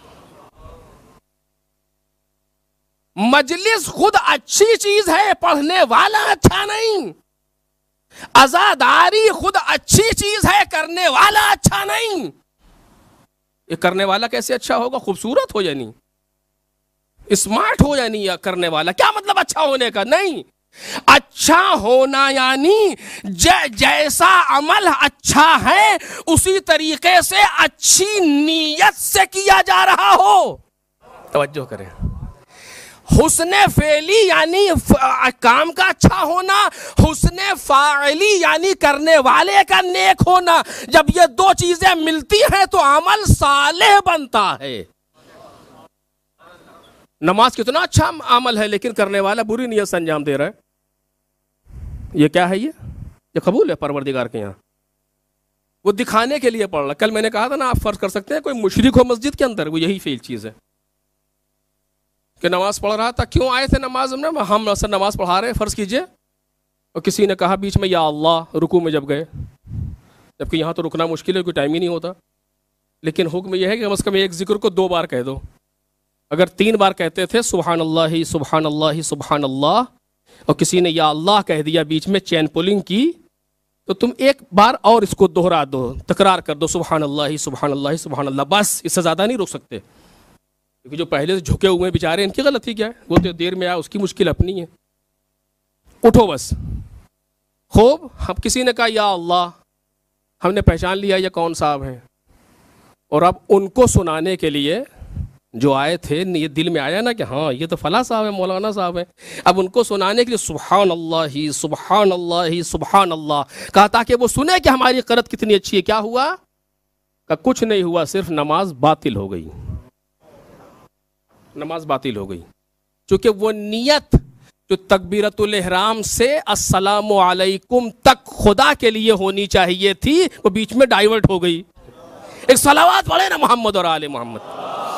مجلس خود اچھی چیز ہے، پڑھنے والا اچھا نہیں. عزاداری خود اچھی چیز ہے، کرنے والا اچھا نہیں. یہ کرنے والا کیسے اچھا ہوگا؟ خوبصورت ہو یعنی اسمارٹ ہو یعنی کرنے والا؟ کیا مطلب اچھا ہونے کا؟ نہیں، اچھا ہونا یعنی جیسا عمل اچھا ہے اسی طریقے سے اچھی نیت سے کیا جا رہا ہو. توجہ کریں. حسن فعلی یعنی کام کا اچھا ہونا، حسن فاعلی یعنی کرنے والے کا نیک ہونا. جب یہ دو چیزیں ملتی ہیں تو عمل صالح بنتا ہے. نماز کتنا اچھا عمل ہے لیکن کرنے والا بری نیت سے انجام دے رہا ہے. یہ کیا ہے؟ یہ قبول ہے پروردگار کے یہاں؟ وہ دکھانے کے لیے پڑھ رہا. کل میں نے کہا تھا نا، آپ فرض کر سکتے ہیں کوئی مشرک ہو مسجد کے اندر، وہ یہی فیل چیز ہے کہ نماز پڑھ رہا تھا. کیوں آئے تھے نماز میں؟ ہم اصل نماز پڑھا رہے فرض کیجئے، اور کسی نے کہا بیچ میں یا اللہ رکوع میں جب گئے، جبکہ یہاں تو رکنا مشکل ہے، کوئی ٹائم ہی نہیں ہوتا. لیکن حکم یہ ہے کہ کم از کم ایک ذکر کو 2 بار کہہ دو. اگر 3 بار کہتے تھے سبحان اللہ سبحان اللہ سبحان اللہ، اور کسی نے یا اللہ کہہ دیا بیچ میں چین پولنگ کی، تو تم ایک بار اور اس کو دوہرا دو، تکرار کر دو سبحان اللہ سبحان اللہ سبحان اللہ. بس اس سے زیادہ نہیں روک سکتے، کیونکہ جو پہلے سے جھکے ہوئے بیچارے ان کی غلطی کیا ہے؟ وہ تو دیر میں آیا، اس کی مشکل اپنی ہے. اٹھو بس. خوب، اب کسی نے کہا یا اللہ، ہم نے پہچان لیا یہ کون صاحب ہیں، اور اب ان کو سنانے کے لیے جو آئے تھے یہ دل میں آیا نا کہ ہاں یہ تو فلاں صاحب ہے، مولانا صاحب ہیں. اب ان کو سنانے کے لیے سبحان اللہ سبحان اللہ سبحان اللہ کہا تاکہ وہ سنے کہ ہماری قرت کتنی اچھی ہے. کیا ہوا؟ کہ کچھ نہیں ہوا، صرف نماز باطل ہو گئی. نماز باطل ہو گئی چونکہ وہ نیت جو تکبیرۃ الاحرام سے السلام علیکم تک خدا کے لیے ہونی چاہیے تھی، وہ بیچ میں ڈائیورٹ ہو گئی. ایک صلوات پڑھے نا محمد اور آل محمد.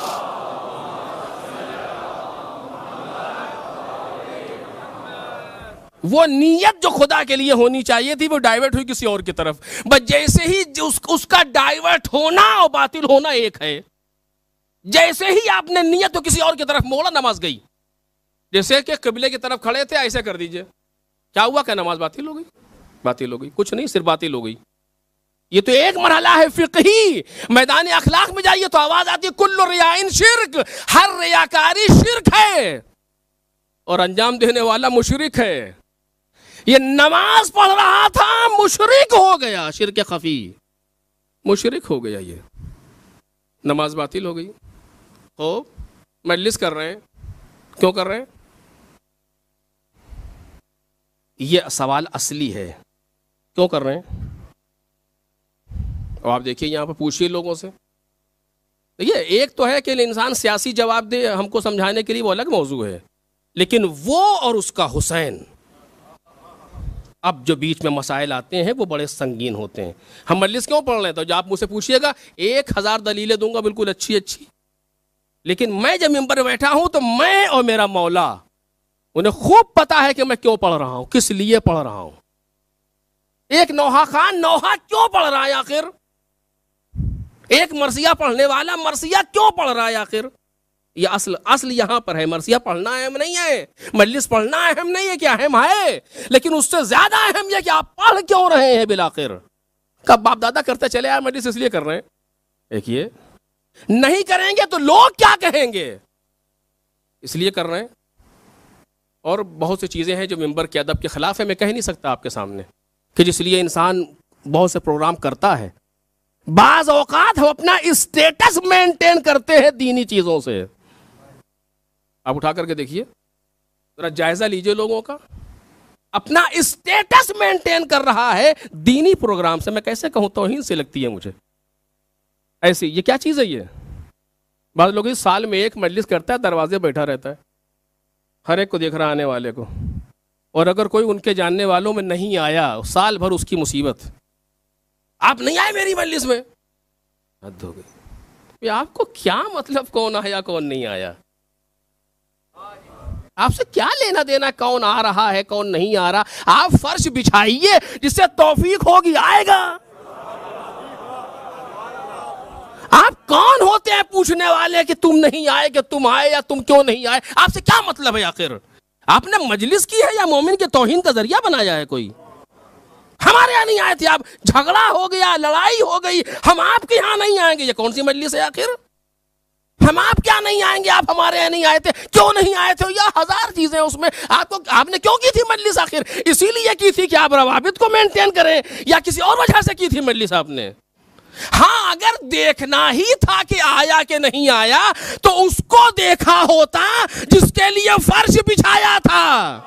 وہ نیت جو خدا کے لیے ہونی چاہیے تھی وہ ڈائیورٹ ہوئی کسی اور کی طرف. بس جیسے ہی اس کا ڈائیورٹ ہونا اور باطل ہونا ایک ہے. جیسے ہی آپ نے نیت تو کسی اور کی طرف موڑا، نماز گئی. جیسے کہ قبلے کی طرف کھڑے تھے ایسے کر دیجئے، کیا ہوا؟ کہ نماز باطل ہو گئی. باطل ہو گئی، کچھ نہیں، صرف باطل ہو گئی. یہ تو ایک مرحلہ ہے فقہی. میدان اخلاق میں جائیے تو آواز آتی ہے کل ریاء شرک، ہر ریاکاری شرک ہے اور انجام دینے والا مشرک ہے. یہ نماز پڑھ رہا تھا مشرک ہو گیا، شرک خفی، مشرک ہو گیا، یہ نماز باطل ہو گئی. خوب مجلس کر رہے ہیں، کیوں کر رہے ہیں؟ یہ سوال اصلی ہے، کیوں کر رہے ہیں؟ اور آپ دیکھیے یہاں پہ پوچھیے لوگوں سے. یہ ایک تو ہے کہ انسان سیاسی جواب دے ہم کو سمجھانے کے لیے، وہ الگ موضوع ہے، لیکن وہ اور اس کا حسین، اب جو بیچ میں مسائل آتے ہیں وہ بڑے سنگین ہوتے ہیں. ہم مجلس کیوں پڑھ رہے ہیں؟ تو جو آپ مجھ سے پوچھیے گا 1000 دلیلیں دوں گا بالکل اچھی اچھی، لیکن میں جب ممبر بیٹھا ہوں تو میں اور میرا مولا انہیں خوب پتا ہے کہ میں کیوں پڑھ رہا ہوں، کس لیے پڑھ رہا ہوں. ایک نوحہ خان نوحہ کیوں پڑھ رہا ہے آخر؟ ایک مرثیہ پڑھنے والا مرثیہ کیوں پڑھ رہا ہے آخر؟ یہ اصل یہاں پر ہے. مرثیہ پڑھنا اہم نہیں ہے، مجلس پڑھنا اہم نہیں ہے، کہ اہم ہے، لیکن اس سے زیادہ اہم یہ کہ آپ پڑھ کیوں رہے ہیں بالآخر. کب باپ دادا کرتے چلے آئے مجلس اس لیے کر رہے ہیں. ایک یہ نہیں کریں گے تو لوگ کیا کہیں گے، اس لیے کر رہے ہیں. اور بہت سی چیزیں ہیں جو ممبر کے ادب کے خلاف ہے، میں کہہ نہیں سکتا آپ کے سامنے، کہ جس لیے انسان بہت سے پروگرام کرتا ہے. بعض اوقات ہم اپنا اسٹیٹس مینٹین کرتے ہیں دینی چیزوں سے. آپ اٹھا کر کے دیکھیے، ذرا جائزہ لیجئے لوگوں کا. اپنا اسٹیٹس مینٹین کر رہا ہے دینی پروگرام سے. میں کیسے کہوں، توہین سے لگتی ہے مجھے ایسی. یہ کیا چیز ہے یہ؟ بعض لوگ اس سال میں ایک مجلس کرتا ہے، دروازے بیٹھا رہتا ہے، ہر ایک کو دیکھ رہا آنے والے کو، اور اگر کوئی ان کے جاننے والوں میں نہیں آیا سال بھر اس کی مصیبت. آپ نہیں آئے میری مجلس میں، حد ہو گئی. آپ کو کیا مطلب کون آیا کون نہیں آیا؟ آپ سے کیا لینا دینا کون آ رہا ہے کون نہیں آ رہا؟ آپ فرش بچھائیے، جس سے توفیق ہوگی آئے گا. آپ کون ہوتے ہیں پوچھنے والے کہ تم نہیں آئے، کہ تم آئے یا تم کیوں نہیں آئے؟ آپ سے کیا مطلب ہے آخر؟ آپ نے مجلس کی ہے یا مومن کے توہین کا ذریعہ بنایا ہے کوئی؟ ہمارے یہاں نہیں آئے تھے آپ، جھگڑا ہو گیا، لڑائی ہو گئی، ہم آپ کے یہاں نہیں آئیں گے. یہ کون سی مجلس ہے آخر؟ ہم آپ کیا نہیں آئیں گے، آپ ہمارے یہاں نہیں آئے تھے، کیوں نہیں آئے تھے؟ یا ہزار چیزیں اس میں. آپ نے کیوں کی تھی مجلس آخر؟ اسی لیے کی تھی کہ آپ روابط کو مینٹین کریں، یا کسی اور وجہ سے کی تھی مجلس آپ نے؟ ہاں اگر دیکھنا ہی تھا کہ آیا کہ نہیں آیا تو اس کو دیکھا ہوتا جس کے لیے فرش بچھایا تھا.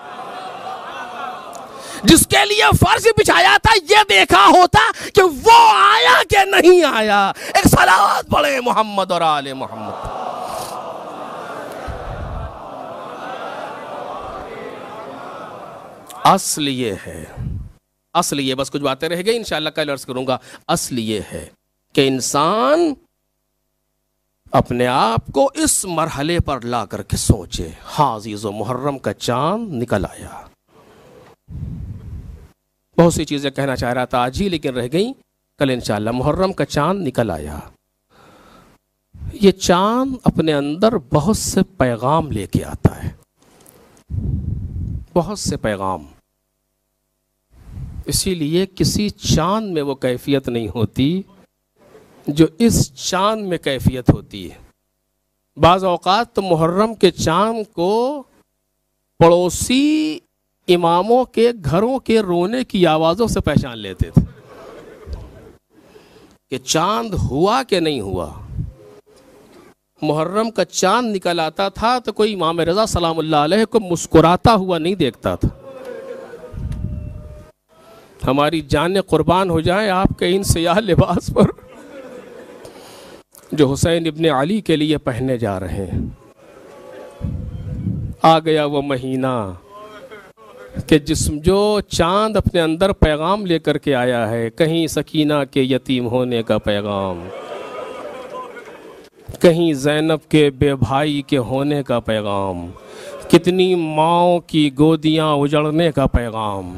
جس کے لیے فرش بچھایا تھا یہ دیکھا ہوتا کہ وہ آیا کہ نہیں آیا. ایک صلوات پڑھیں محمد اور آل محمد. اصل یہ ہے، اصل یہ، بس کچھ باتیں رہ گئی انشاءاللہ کل عرض کروں گا. اصل یہ ہے کہ انسان اپنے آپ کو اس مرحلے پر لا کر کے سوچے. ہاں عزیزو، محرم کا چاند نکل آیا. بہت سی چیزیں کہنا چاہ رہا تھا آج ہی لیکن رہ گئیں کل انشاءاللہ. محرم کا چاند نکل آیا. یہ چاند اپنے اندر بہت سے پیغام لے کے آتا ہے، بہت سے پیغام. اسی لیے کسی چاند میں وہ کیفیت نہیں ہوتی جو اس چاند میں کیفیت ہوتی ہے. بعض اوقات تو محرم کے چاند کو پڑوسی اماموں کے گھروں کے رونے کی آوازوں سے پہچان لیتے تھے کہ چاند ہوا کہ نہیں ہوا. محرم کا چاند نکل آتا تھا تو کوئی امام رضا سلام اللہ علیہ کو مسکراتا ہوا نہیں دیکھتا تھا. ہماری جانیں قربان ہو جائیں آپ کے ان سیاہ لباس پر جو حسین ابن علی کے لیے پہنے جا رہے ہیں. آ گیا وہ مہینہ کہ جو چاند اپنے اندر پیغام لے کر کے آیا ہے. کہیں سکینہ کے یتیم ہونے کا پیغام، کہیں زینب کے بے بھائی کے ہونے کا پیغام، کتنی ماؤں کی گودیاں اجڑنے کا پیغام،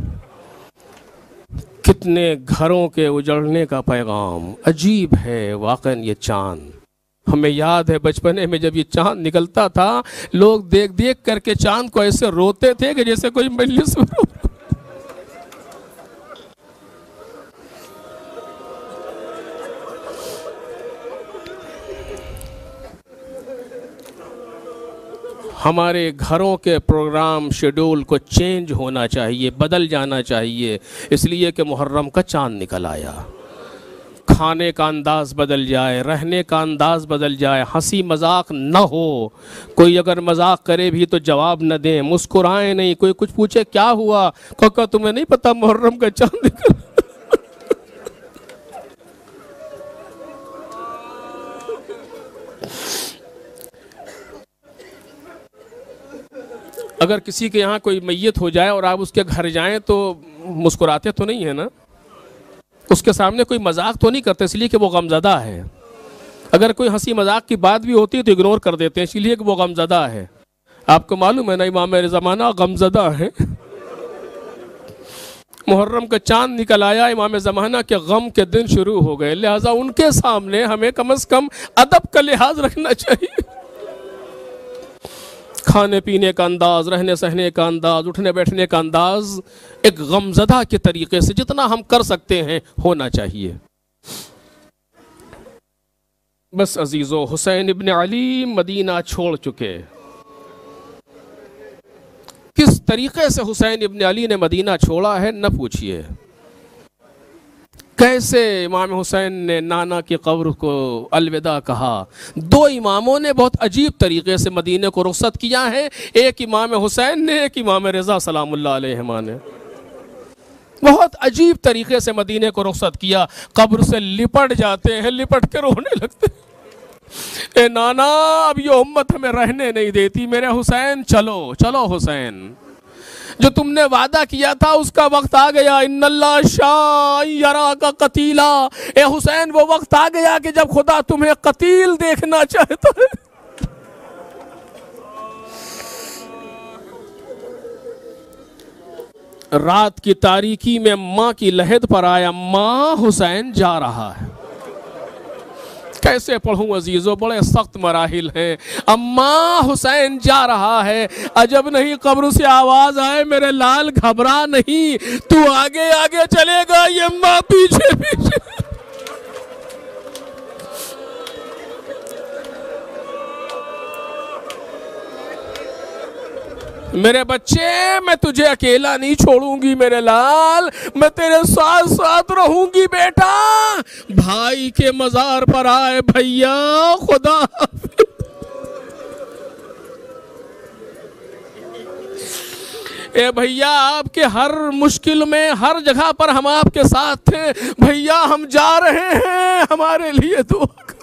کتنے گھروں کے اجڑنے کا پیغام. عجیب ہے واقعاً یہ چاند. ہمیں یاد ہے بچپنے میں جب یہ چاند نکلتا تھا لوگ دیکھ دیکھ کر کے چاند کو ایسے روتے تھے کہ جیسے کوئی مجلس میں رو. ہمارے گھروں کے پروگرام شیڈول کو چینج ہونا چاہیے، بدل جانا چاہیے، اس لیے کہ محرم کا چاند نکل آیا۔ کھانے کا انداز بدل جائے، رہنے کا انداز بدل جائے، ہنسی مذاق نہ ہو، کوئی اگر مذاق کرے بھی تو جواب نہ دیں، مسکرائیں نہیں، کوئی کچھ پوچھے کیا ہوا، کہا تمہیں نہیں پتا محرم کا چاند نکل۔ اگر کسی کے یہاں کوئی میت ہو جائے اور آپ اس کے گھر جائیں تو مسکراتے تو نہیں ہیں نا، اس کے سامنے کوئی مذاق تو نہیں کرتے، اس لیے کہ وہ غمزدہ ہے۔ اگر کوئی ہنسی مذاق کی بات بھی ہوتی ہے تو اگنور کر دیتے ہیں، اس لیے کہ وہ غمزدہ ہے۔ آپ کو معلوم ہے نا امام زمانہ غمزدہ ہے۔ محرم کا چاند نکل آیا، امام زمانہ کے غم کے دن شروع ہو گئے، لہٰذا ان کے سامنے ہمیں کم از کم ادب کا لحاظ رکھنا چاہیے۔ کھانے پینے کا انداز، رہنے سہنے کا انداز، اٹھنے بیٹھنے کا انداز ایک غمزدہ کے طریقے سے جتنا ہم کر سکتے ہیں ہونا چاہیے۔ بس عزیزو، حسین ابن علی مدینہ چھوڑ چکے۔ کس طریقے سے حسین ابن علی نے مدینہ چھوڑا ہے نہ پوچھئے۔ کیسے امام حسین نے نانا کی قبر کو الوداع کہا۔ دو اماموں نے بہت عجیب طریقے سے مدینے کو رخصت کیا ہے، ایک امام حسین نے، ایک امام رضا سلام اللہ علیہما نے۔ بہت عجیب طریقے سے مدینے کو رخصت کیا، قبر سے لپٹ جاتے ہیں، لپٹ کے رونے لگتے ہیں۔ اے نانا، اب یہ امت ہمیں رہنے نہیں دیتی، میرے حسین چلو چلو حسین، جو تم نے وعدہ کیا تھا اس کا وقت آ گیا۔ ان اللہ شاء یراک قتیلا، اے حسین وہ وقت آ گیا کہ جب خدا تمہیں قتیل دیکھنا چاہتا ہے۔ رات کی تاریکی میں ماں کی لحد پر آیا، ماں حسین جا رہا ہے۔ کیسے پڑھوں عزیزو، بڑے سخت مراحل ہیں۔ اماں حسین جا رہا ہے، عجب نہیں قبر سے آواز آئے، میرے لال گھبرا نہیں، تو آگے آگے چلے گا، یہ ماں پیچھے پیچھے۔ میرے بچے، میں تجھے اکیلا نہیں چھوڑوں گی میرے لال، میں تیرے ساتھ ساتھ رہوں گی بیٹا۔ بھائی کے مزار پر آئے، بھیا خدا حافظ۔ اے بھیا، آپ کے ہر مشکل میں، ہر جگہ پر ہم آپ کے ساتھ تھے، بھیا ہم جا رہے ہیں، ہمارے لیے دعا کرو۔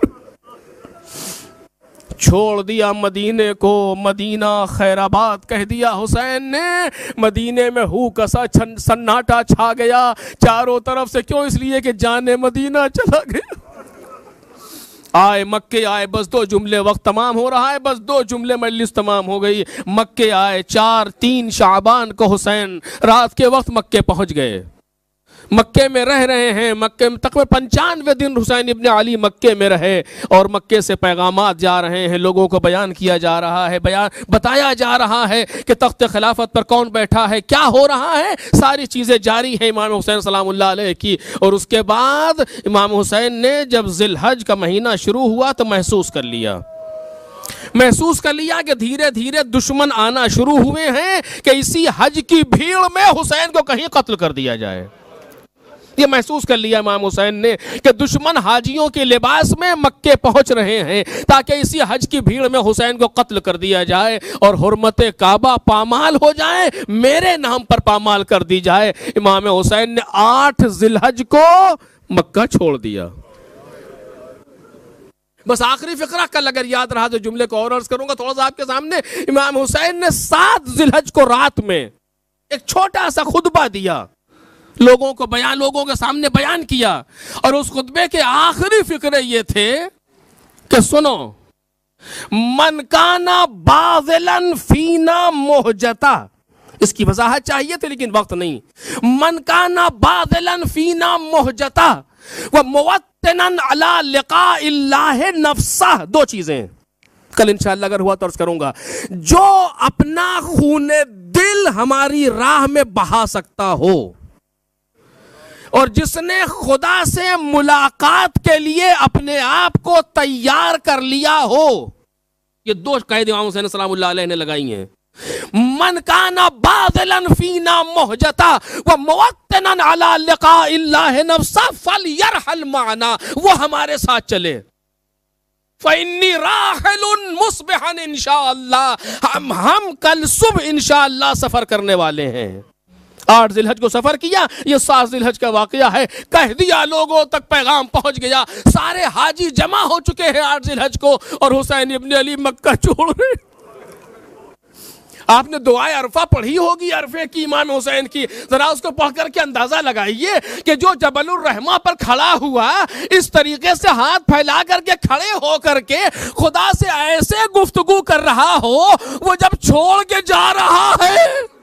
چھوڑ دیا مدینے کو، مدینہ خیر آباد کہہ دیا حسین نے۔ مدینے میں ہو کسا سناٹا چھا گیا چاروں طرف سے، کیوں؟ اس لیے کہ جانے مدینہ چلا گیا۔ آئے مکے آئے، بس 2 جملے، وقت تمام ہو رہا ہے، بس 2 جملے مجلس تمام ہو گئی۔ مکے آئے 4-3 شعبان کو حسین رات کے وقت مکے پہنچ گئے، مکے میں رہ رہے ہیں۔ مکے میں تقریباً 95 دن حسین ابن علی مکے میں رہے، اور مکے سے پیغامات جا رہے ہیں، لوگوں کو بیان کیا جا رہا ہے، بتایا جا رہا ہے کہ تخت خلافت پر کون بیٹھا ہے، کیا ہو رہا ہے، ساری چیزیں جاری ہیں امام حسین سلام اللہ علیہ کی۔ اور اس کے بعد امام حسین نے جب ذی الحج کا مہینہ شروع ہوا تو محسوس کر لیا کہ دھیرے دھیرے دشمن آنا شروع ہوئے ہیں، کہ اسی حج کی بھیڑ میں حسین کو کہیں قتل کر دیا جائے۔ یہ محسوس کر لیا امام حسین نے کہ دشمن حاجیوں کے لباس میں مکے پہنچ رہے ہیں، تاکہ اسی حج کی بھیڑ میں حسین کو قتل کر دیا جائے اور حرمت کعبہ پامال ہو جائے، میرے نام پر پامال کر دی جائے۔ امام حسین نے 8 ذی الحج کو مکہ چھوڑ دیا۔ بس آخری فقرہ کل اگر یاد رہا تو جملے کو اور عرض کروں گا تھوڑا سا آپ کے سامنے۔ امام حسین نے 7 ذی الحج کو رات میں ایک چھوٹا سا خطبہ دیا، لوگوں کے سامنے بیان کیا، اور اس خطبے کے آخری فقرے یہ تھے کہ سنو، من کانا باذلاً فینا محجتا، اس کی وضاحت چاہیے تھی لیکن وقت نہیں۔ من کانا باذلاً فینا محجتا وموطناً علی لقاء اللہ نفسہ، 2 چیزیں کل انشاءاللہ اگر ہوا تو عرض کروں گا۔ جو اپنا خون دل ہماری راہ میں بہا سکتا ہو، اور جس نے خدا سے ملاقات کے لیے اپنے آپ کو تیار کر لیا ہو، یہ 2 قید امام حسین سلام اللہ علیہ نے لگائی ہیں. من کانا باذلا فینا محجتا وموطنا علی لقاء اللہ نفسا فلیرحل معنا، وہ ہمارے ساتھ چلے. فإنی راحل مصبحا انشاءاللہ، ہم کل صبح انشاءاللہ سفر کرنے والے ہیں. 8 ذی الحج کو سفر کیا، یہ 7 ذی الحج کا واقعہ ہے. کہہ دیا، لوگوں تک پیغام پہنچ گیا، سارے حاجی جمع ہو چکے ہیں 8 ذی الحج کو، اور حسین ابن علی مکہ چھوڑ رہے. آپ نے دعائے عرفہ پڑھی ہوگی، عرفے کی امام حسین کی، ذرا اس کو پڑھ کر کے اندازہ لگائیے کہ جو جبل الرحمہ پر کھڑا ہوا، اس طریقے سے ہاتھ پھیلا کر کے کھڑے ہو کر کے خدا سے ایسے گفتگو کر رہا ہو، وہ جب چھوڑ کے جا رہا ہے،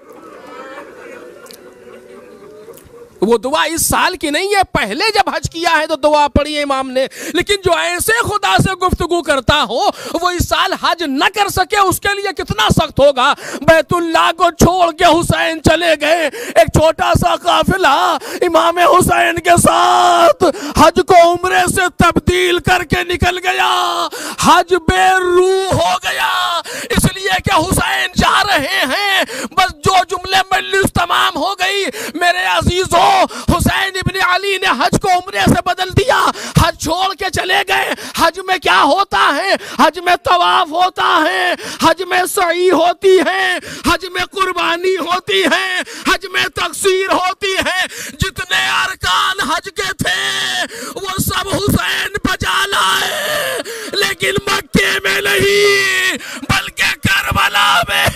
وہ دعا اس سال کی نہیں ہے، پہلے جب حج کیا ہے تو دعا پڑھی ہے امام نے، لیکن جو ایسے خدا سے گفتگو کرتا ہو وہ اس سال حج نہ کر سکے، اس کے لیے کتنا سخت ہوگا. بیت اللہ کو چھوڑ کے حسین چلے گئے، ایک چھوٹا سا قافلہ امام حسین کے ساتھ حج کو عمرے سے تبدیل کر کے نکل گیا. حج بے روح ہو گیا، اس لیے کہ حسین جا رہے ہیں. بس جو جملے مجلس تمام ہو گئی. میرے عزیزوں، حسین ابن علی نے حج کو عمرے سے بدل دیا، حج چھوڑ کے چلے گئے. حج میں کیا ہوتا ہے؟ حج میں طواف ہوتا ہے، حج میں سعی ہوتی ہے، حج میں قربانی ہوتی ہے، حج میں تقصیر ہوتی ہے. جتنے ارکان حج کے تھے وہ سب حسین بجا لائے، لیکن مکے میں نہیں بلکہ کربلا میں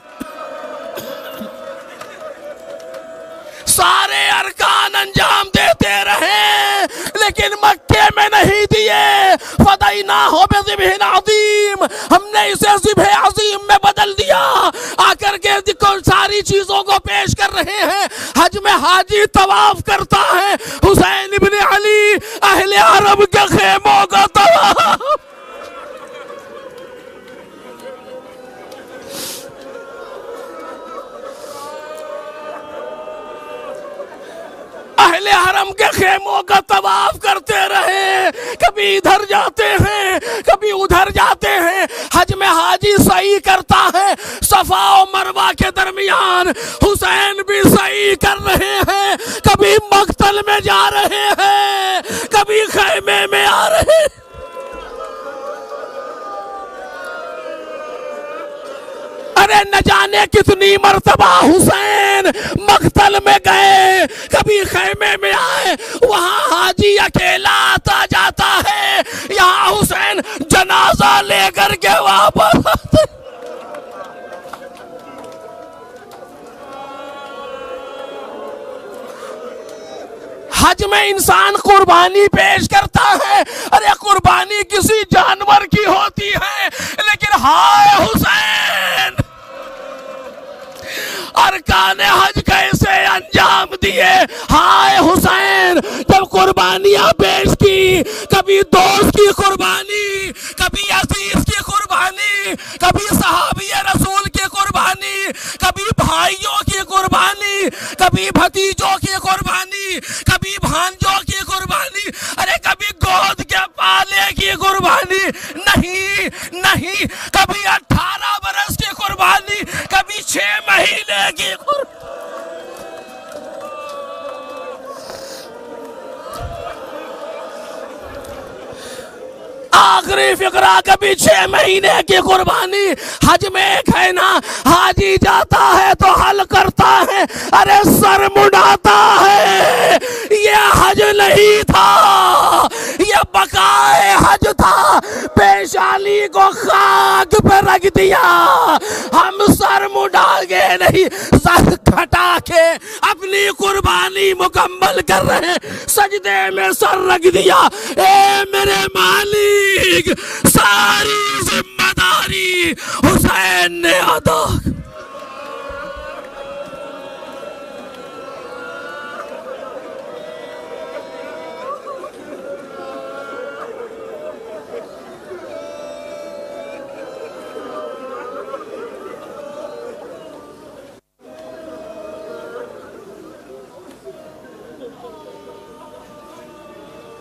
سارے ارکان انجام دیتے رہے، لیکن مکے میں نہیں دیے. فدیناہ بذبح عظیم، ہم نے اسے ذبح عظیم میں بدل دیا. آ کر کے ساری چیزوں کو پیش کر رہے ہیں. حج میں حاجی طواف کرتا ہے، حسین ابن علی اہل عرب کے خیموں کا طواف. اہل حرم کے خیموں کا طواف کرتے رہے، کبھی ادھر جاتے ہیں کبھی ادھر جاتے ہیں. حج میں حاجی سعی کرتا ہے، صفا و مروہ کے درمیان حسین بھی سعی کر رہے ہیں. کبھی مقتل میں جا رہے ہیں، کبھی خیمے میں آ رہے ہیں. ارے نہ جانے کتنی مرتبہ حسین مقتل میں گئے، کبھی خیمے میں آئے، وہاں حاجی اکیلا آتا جاتا ہے، یہاں حسین جنازہ لے کر کے واپس آتے. حج میں انسان قربانی پیش کرتا ہے. ارے قربانی کسی جانور کی ہوتی ہے، لیکن ہائے حسین، ارکان حج کیسے انجام دیے. ہائے حسین، جب قربانیاں پیش کی، کبھی دوست کی قربانی، کبھی عزیز کی قربانی، کبھی صحابی رسول کی قربانی، کبھی بھائیوں کی قربانی، کبھی بھتیجوں کی قربانی، کبھی بھانجوں کی قربانی، ارے کبھی گود کے پالے کی قربانی. نہیں، کبھی 18 برس کی قربانی، کبھی 6 مہینے کی قربانی. آخری فقرہ کبھی 6 مہینے کی قربانی. حج میں ایک ہے نا، حاجی جاتا ہے تو حل کرتا ہے، ارے سر مڈاتا ہے. یہ حج نہیں تھا، یہ بقائے حج تھا. پیشانی کو خاک پہ رکھ دیا. ہم سر مڈا گے نہیں، سر کھٹا کے اپنی قربانی مکمل کر رہے. سجدے میں سر رکھ دیا. اے میرے مالک، ساری ذمہ داری حسین نے ادا